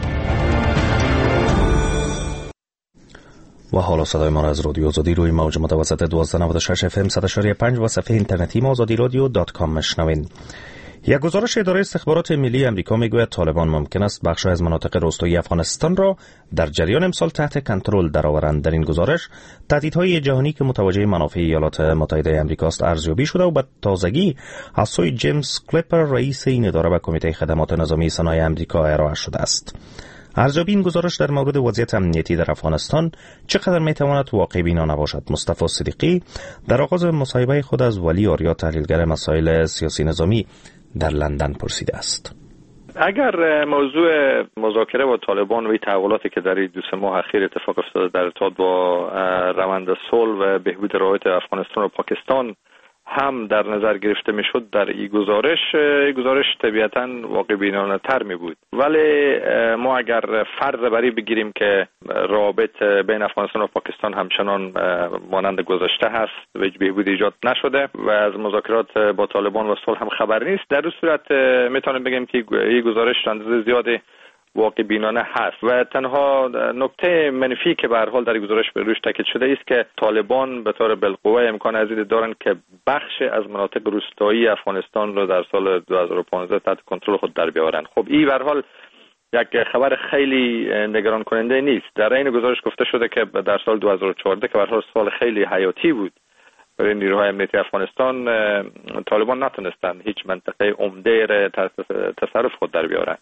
و حالا صدای ما را از رادیو آزادی روی موج متوسط دوازده نود و شش اف ام صد و شش پنج و صفحه اینترنتی ما آزادی رادیو دات کام مشنوین. یک گزارش اداره استخبارات ملی امریکا میگوید طالبان ممکن است بخشی از مناطق روستایی افغانستان را در جریان امسال تحت کنترل درآورند. در این گزارش تهدیدهای جهانی که متوجه منافع ایالات متحده امریکا است ارزیابی شده و به تازگی از سوی جیمز کلیپر رئیس این اداره به کمیته خدمات نظامی صنایع امریکا ارائه شده است. ارزیابی این گزارش در مورد وضعیت امنیتی در افغانستان چقدر میتواند واقع بینا نباشد. مصطفی صدیقی در آغاز مصاحبه خود از ولی آریا تحلیلگر مسائل سیاسی نظامی در لندن پرسیده است. اگر موضوع مذاکره با طالبان و تحولاتی که در این دو سه ماه اخیر اتفاق افتاده در ارتباط با روند صلح و بهبود روابط افغانستان و پاکستان هم در نظر گرفته میشد در این گزارش، این گزارش طبیعتاً واقع بینانه تر می بود. ولی ما اگر فرض بری بگیریم که روابط بین افغانستان و پاکستان همچنان مانند گذشته هست و هیچ بهبود ایجاد نشده و از مذاکرات با طالبان و صلح هم خبر نیست، در این صورت میتونیم بگیم که این گزارش اندازه زیادی واقع بینانه هست و تنها نکته منفی که به هر حال در گزارش به روش تاکید شده است که طالبان به طور بالقوه امکان عزیز دارند که بخش از مناطق روستایی افغانستان را در سال دو هزار و پانزده تحت کنترل خود در بیاورند. خب این به هر حال یک خبر خیلی نگران کننده نیست. در این گزارش گفته شده که در سال دو هزار و چهارده که به هر حال سال خیلی حیاتی بود برای نیروهای امنیتی افغانستان، طالبان نتونستند هیچ منطقه عمده را تحت تصرف خود در بیاورند.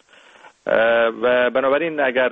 و بنابراین اگر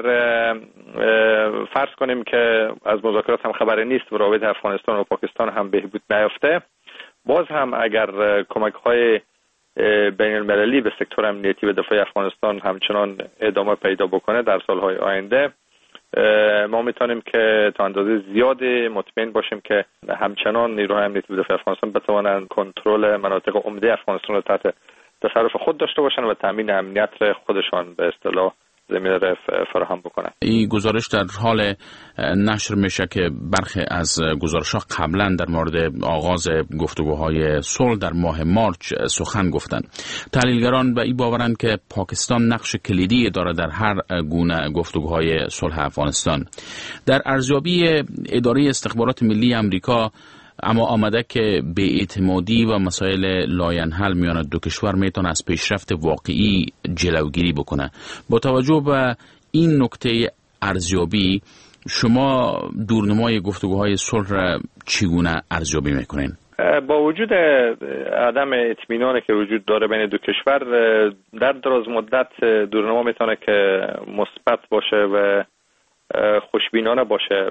فرض کنیم که از مذاکرات هم خبری نیست و روابط افغانستان و پاکستان هم بهبود نیافته، باز هم اگر کمک های بین المللی به سکتور امنیتی و دفاع افغانستان همچنان ادامه پیدا بکنه در سالهای آینده، ما میتونیم که تا اندازه زیاد مطمئن باشیم که همچنان نیروهای امنیتی و دفاع افغانستان بتوانند کنترل مناطق عمده افغانستان را تحت تصرف خود داشته باشند و تامین امنیت خودشان به اصطلاح زمینه را فراهم بکنه. این گزارش در حال نشر میشه که برخی از گزارش‌ها قبلا در مورد آغاز گفتگوهای صلح در ماه مارچ سخن گفتند. تحلیلگران به این باورند که پاکستان نقش کلیدی داره در هر گونه گفتگوهای صلح افغانستان. در ارزیابی اداره استخبارات ملی امریکا اما آمده که بی‌اعتمادی و مسائل لاینحل میان دو کشور میتونه از پیشرفت واقعی جلوگیری بکنه. با توجه به این نکته ارزیابی، شما دورنمای گفتگوهای صلح را چگونه ارزیابی میکنین؟ با وجود عدم اطمینانی که وجود داره بین دو کشور، در دراز مدت دورنما میتونه که مثبت باشه و خوشبینانه باشه.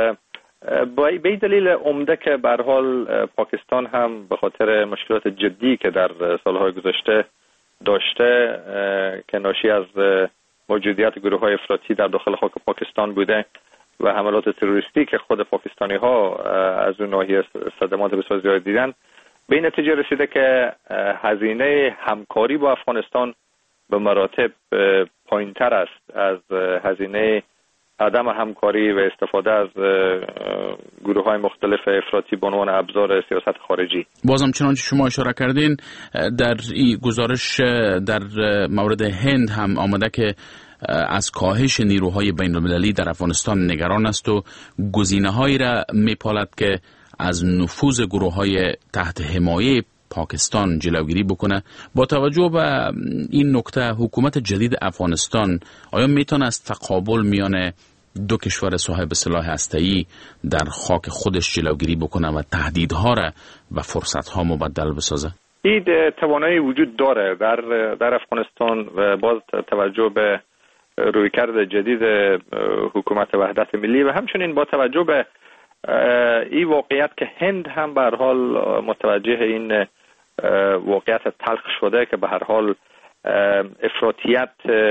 به این دلیل عمده که به هر حال پاکستان هم به خاطر مشکلات جدی که در سالهای گذشته داشته که ناشی از موجودیت گروه‌های افراطی در داخل خاک پاکستان بوده و حملات تروریستی که خود پاکستانی ها از اون ناحیه صدمات بسیار زیاد دیدن، به این نتیجه رسیده که هزینه همکاری با افغانستان به مراتب پایین‌تر است از هزینه عدم همکاری و استفاده از گروه‌های مختلف افراطی به عنوان ابزار سیاست خارجی. بازم چنانچه شما اشاره کردین، در این گزارش در مورد هند هم آمده که از کاهش نیروهای بین‌المللی در افغانستان نگران است و گزینه‌هایی را می‌پالد که از نفوذ گروه‌های تحت حمایه پاکستان جلوگیری بکنه. با توجه به این نکته، حکومت جدید افغانستان آیا میتونه از تقابل میان دو کشور صاحب سلاح هسته‌ای در خاک خودش جلوگیری بکنه و تهدیدها را به فرصت‌ها مبدل بسازه؟ این توانایی وجود داره در در افغانستان و باز توجه به رویکرد جدید حکومت وحدت ملی و همچنین با توجه به این واقعیت که هند هم به هر حال متوجه این واقعیت تلخ شده که به هر حال افراطیت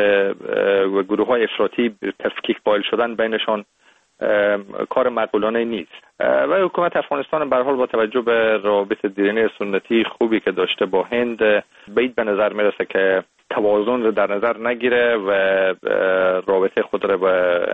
و گروه های افراطی تفکیک قائل شدن بینشان کار معقولانه نیست و حکومت افغانستان به هر حال با توجه به روابط دیرینه سنتی خوبی که داشته با هند باید به نظر میرسه که توازن رو در نظر نگیره و رابطه خود رو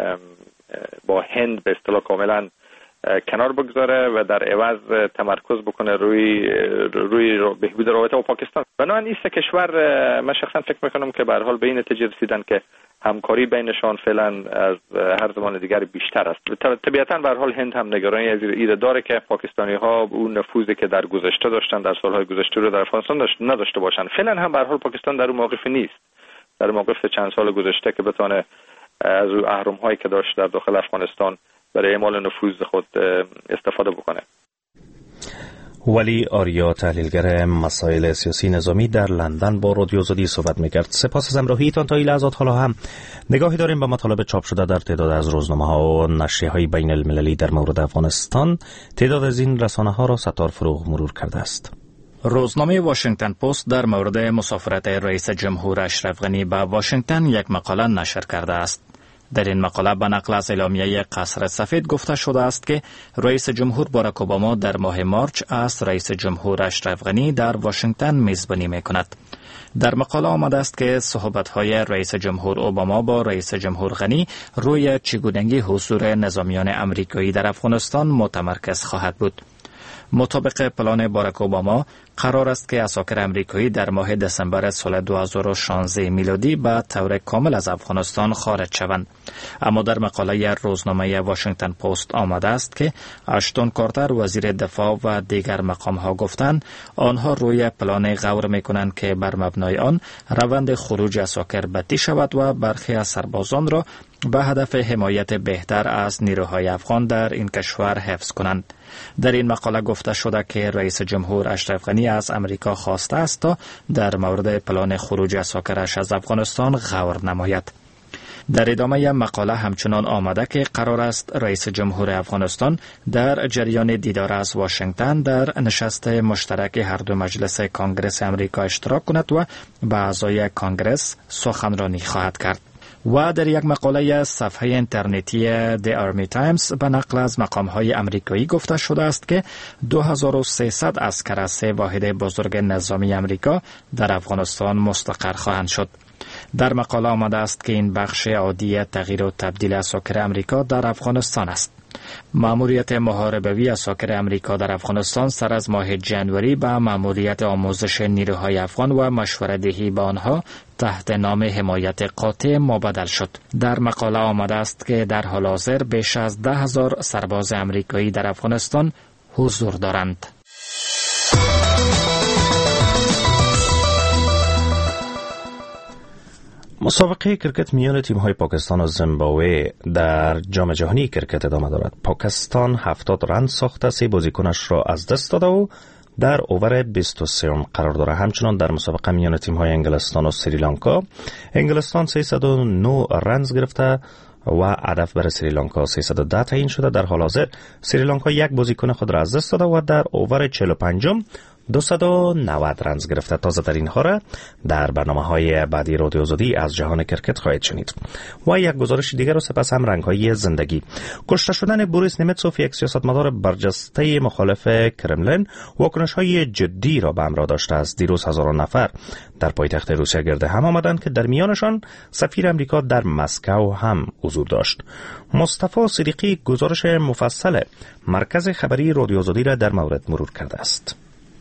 با هند به اصطلاح کاملا کنار بگذاره و در عوض تمرکز بکنه روی روی بهبود رابطه با پاکستان. بنابراین این سه کشور من شخصا فکر میکنم که به هر حال به این نتیجه رسیدن که همکاری بینشان فعلا از هر زمان دیگر بیشتر است. طبیعتا به هر حال هند هم نگرانی از این داره که پاکستانی ها اون نفوذی که در گذشته داشتن در سالهای گذشته رو در افغانستان داشت نداشته باشن. فعلا هم به هر حال پاکستان در اون موقف نیست. در موقف چند سال گذشته که بتونه از اون اهرم هایی که داشت در داخل افغانستان برای اعمال نفوذ خود استفاده بکنه. ولی آریا، تحلیلگر مسائل سیاسی نظامی در لندن، با رادیو آزادی صحبت میکرد. سپاس از همراهیتان. تا این لحظات حالا هم نگاهی داریم به مطالب چاپ شده در تعداد از روزنامه‌ها و نشریه‌های بین المللی در مورد افغانستان. تعداد از این رسانه‌ها را ستار فروغ مرور کرده است. روزنامه واشنگتن پست در مورد مسافرت رئیس جمهور اشرف غنی به واشنگتن یک مقاله نشر کرده است. در این مقاله به نقل از اعلامیه قصر سفید گفته شده است که رئیس جمهور باراک اوباما در ماه مارچ از رئیس جمهور اشرف غنی در واشنگتن میزبانی میکند. در مقاله آمده است که صحبت‌های رئیس جمهور اوباما با رئیس جمهور غنی روی چگونگی حضور نظامیان امریکایی در افغانستان متمرکز خواهد بود. مطابق پلان باراک اوباما قرار است که عساکر امریکایی در ماه دسامبر سال دو هزار و شانزده میلادی به طور کامل از افغانستان خارج شوند. اما در مقاله روزنامه واشنگتن پست آمده است که اشتون کارتر وزیر دفاع و دیگر مقام‌ها گفتند آنها روی پلان غور می‌کنند که بر مبنای آن روند خروج عساکر بدی شود و برخی از سربازان را به هدف حمایت بهتر از نیروهای افغان در این کشور حفظ کنند. در این مقاله گفته شده که رئیس جمهور اشرف غنی از امریکا خواسته است تا در مورد پلان خروج عساکرش از افغانستان غور نماید. در ادامه مقاله همچنان آمده که قرار است رئیس جمهور افغانستان در جریان دیدار از واشنگتن در نشست مشترک هر دو مجلس کانگرس امریکا اشتراک کند و به اعضای کانگرس سخنرانی خواهد کرد. و در یک مقاله صفحه اینترنتی دی آرمی تایمز به نقل از مقام‌های امریکایی گفته شده است که دو هزار و سیصد عسکر از سه واحد بزرگ نظامی امریکا در افغانستان مستقر خواهند شد. در مقاله آمده است که این بخش عادی تغییر و تبدیل اساکر امریکا در افغانستان است. مأموریت محاربوی اساکر امریکا در افغانستان سر از ماه جنوری به مأموریت آموزش نیروهای افغان و مشوره‌دهی به آنها تحت نام حمایت قاطع مبادل شد. در مقاله آمده است که در حال حاضر بیش از ده هزار سرباز امریکایی در افغانستان حضور دارند. مسابقه کرکت میان تیم‌های پاکستان و زیمبابوه در جام جهانی کرکت ادامه دارد. پاکستان هفتاد رن ساخته، سه بازیکنش را از دست داده و در اوور بیست و سه قرار دارد. همچنان در مسابقه میان تیم‌های انگلستان و سریلانکا، انگلستان سیصد و نه رنز گرفته و هدف برای سریلانکا سیصد و ده تعیین شده. در حال حاضر سریلانکا یک بازیکن خود را از دست داده و در اوور چهل و پنج دویست و نود رنز گرفته. تازه ترین ها را در برنامه های بعدی رادیو آزادی از جهان کرکت خواهید شنید. و یک گزارش دیگر و سپس هم رنگ های زندگی. کشته شدن بوریس نمیتسوف، یک سیاستمدار برجسته مخالف کرملین، واکنش های جدی را به همراه داشته است. دیروز هزاران نفر در پایتخت روسیه گرد هم آمدند که در میانشان سفیر امریکا در مسکو هم حضور داشت. مصطفی صدیقی گزارش مفصل مرکز خبری رادیو آزادی را در مورد مرور کرده است.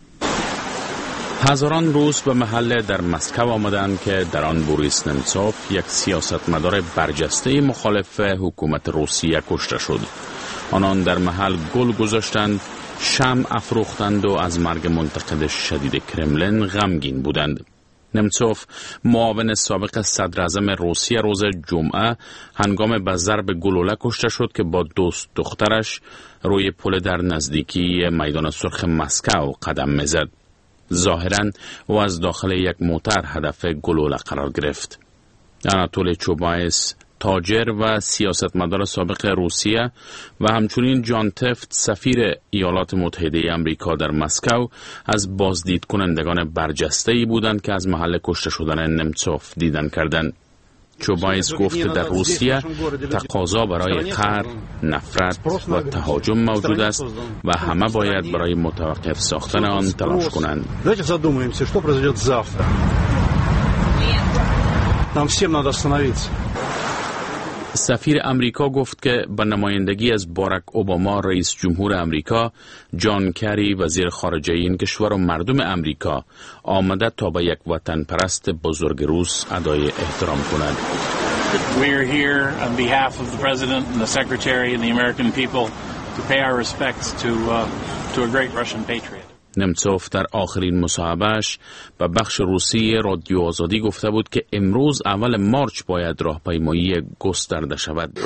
هزاران روس به محله در مسکو آمدند که در آن بوریس نمتسوف، یک سیاستمدار برجسته مخالف حکومت روسیه، کشته شد. آنان در محل گل گذاشتند، شمع افروختند و از مرگ منتقد شدید کرملین غمگین بودند. نمتسوف، معاون سابق صدر اعظم روسیه، روز جمعه هنگام به ضرب گلوله کشته شد که با دوست دخترش روی پل در نزدیکی میدان سرخ مسکو قدم میزد. ظاهراً او از داخل یک موتر هدف گلوله قرار گرفت. آناتولی چوبایس، تاجر و سیاستمدار سابق روسیه، و همچنین جان تفت، سفیر ایالات متحده آمریکا در مسکو، از بازدید کنندگان برجسته‌ای بودند که از محل کشته شدن نمتسوف دیدن کردند. چوبایس گفت که در روسیه تقاضا برای قهر، نفرت و تهاجم موجود است و همه باید برای متوقف ساختن آن تلاش کنند. سفیر امریکا گفت که به نمایندگی از باراک اوباما رئیس جمهور امریکا، جان کری وزیر خارجه این کشور و مردم امریکا آمده تا به یک وطن پرست بزرگ روس ادای احترام کند. We are here on behalf of the President and the Secretary and the American people to pay our respects to uh, to a great Russian patriot. نمتسوف در آخرین مصاحبهش به بخش روسی رادیو آزادی گفته بود که امروز اول مارچ باید راهپیمایی گسترده شود.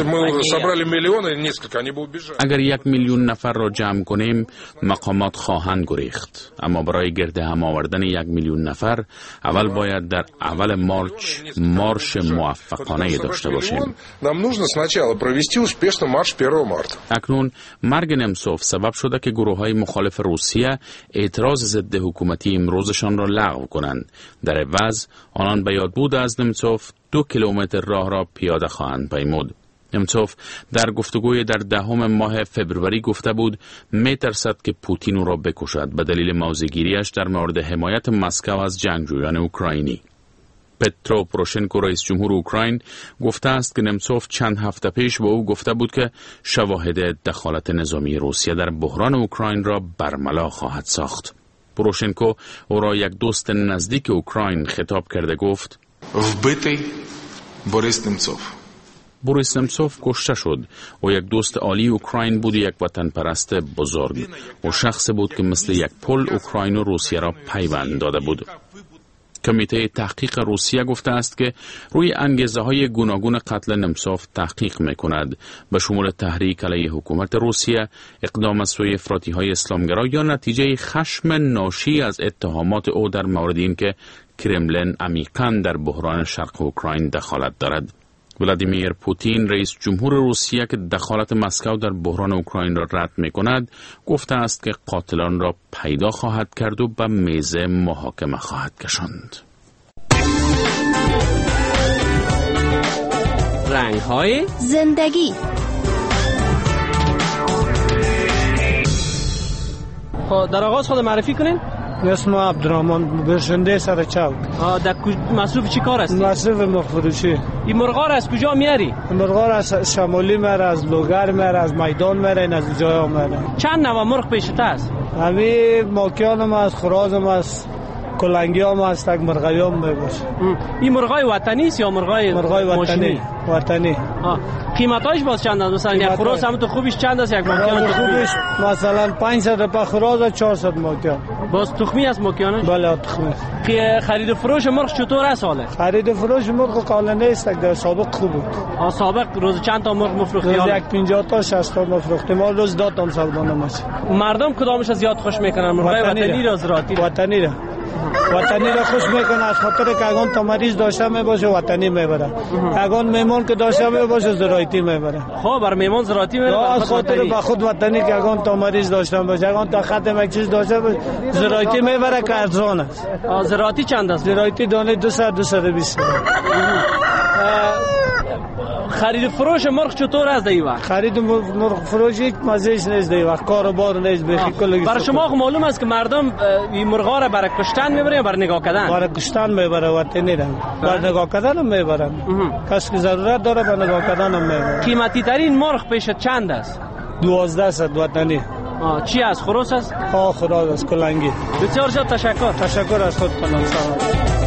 اگر یک میلیون نفر را جمع کنیم مقامات خواهند گریخت، اما برای گرد هم آوردن یک میلیون نفر اول باید در اول مارچ مارش موفقانه داشته باشیم. اکنون مرگ نمتسوف سبب شده که گروه‌های مخالف روسیه اعتراض ضد حکومتی امروزشان را لغو کنند. در عوض آنان به یادبود از نمتسوف دو کیلومتر راه را پیاده خواهند پیمود. نمتسوف در گفتگوی در دهم ماه فبروری گفته بود می‌ترسد که پوتین او را بکشد به دلیل موضع‌گیری‌اش در مورد حمایت مسکو از جنگجویان اوکراینی. پترو پروشنکو، رئیس جمهور اوکراین، گفته است که نمتسوف چند هفته پیش به او گفته بود که شواهد دخالت نظامی روسیه در بحران اوکراین را برملا خواهد ساخت. پروشنکو او را یک دوست نزدیک اوکراین خطاب کرده گفت: وبیتý بوریس نمتسوف. بوریس نمتسوف کشته شد. او یک دوست عالی اوکراین بود، یک وطن پرست بزرگ. او شخص بود که مثل یک پل اوکراین و روسیه را پیوند داده بود. کمیته تحقیق روسیه گفته است که روی انگیزه های گوناگون قتل نمتسوف تحقیق میکند، به شمول تحریک علیه حکومت روسیه، اقدام از سوی افراطی های اسلامگرا یا نتیجه خشم ناشی از اتهامات او در مورد این که کرملین عمیقاً در بحران شرق اوکراین دخالت دارد. ولادیمیر پوتین، رئیس جمهور روسیه که دخالت مسکو در بحران اوکراین را رد می‌کند، گفته است که قاتلان را پیدا خواهد کرد و به میز محاکمه خواهد کشاند. رنگ‌های زندگی. در آغاز خود معرفی کنین. اسم عبدالرحمن برشنده سر چوک. در مصروف چی کار هستی؟ مصروف مرغ فروشی. این مرغا را از کجا میاری؟ مرغا را از شمالی میاره، از لوگر میاره، از میدان میاره، این از جاها میاره. چند نوع مرغ پیشت است؟ همین ماکیان هم است، خراز هم است، کلنگی هم است، تک مرغایی هم میباشه. این مرغای وطنی است یا مرغای مرغای وطنی؟ وطنی. قیمتاش باز چند است؟ مثلا یک خراز هم تو خوبش چند است؟ یک ماکیان تو خوبش مثلا پانصد روپیه خراز و چهارصد ماکیان. باز تخمی است ماکیانش؟ بله تخمی. خرید و فروش مرغ چطور است حاله؟ خرید و فروش مرغ قابل نیست، در سابق خوب بود. آ سابق روز چند تا مرغ مفروختی؟ روز یک پنجاه تا شصت تا مفروختیم. ما روز دادم سودا نمیشه. مردم کدامش زیاد خوش میکنن؟ مرغ وطنی را زراعتی؟ وطنی را. وطنی را خوش میکنه از خاطر که اگان تا مریض داشته میباشه وطنی میبره، اگان میمون که داشته میباشه زراعتی میبره. خب بر میمون زراعتی میبره از خاطر به خود وطنی که اگان تا مریض داشته باشه، اگان تا خدمت یک چیز داشته باشه زراعتی میبره که ارزان است. زراعتی چند است؟ زراعتی دانه دویست دویست و بیست. خرید فروش مرغ چطور است این وقت؟ خرید مرغ فروش هیچ مزهش نیست این وقت، کاروبار نیست بخی کلگی. برای شما معلوم است که مردم این مرغا را برای کشتن میبرن یا برای نگاه کردن؟ برای کشتن میبره وطنی را. برای نگاه کردن هم میبرن. کسی که ضرورت داره برای نگاه کردن هم میبره. قیمتی ترین مرغ پیش چند است؟ دوازده صد وطنی. آه چی است؟ خروس است؟ آه خروس است، کلنگی. بسیار زیاد تشکر. تشکر از خودتان.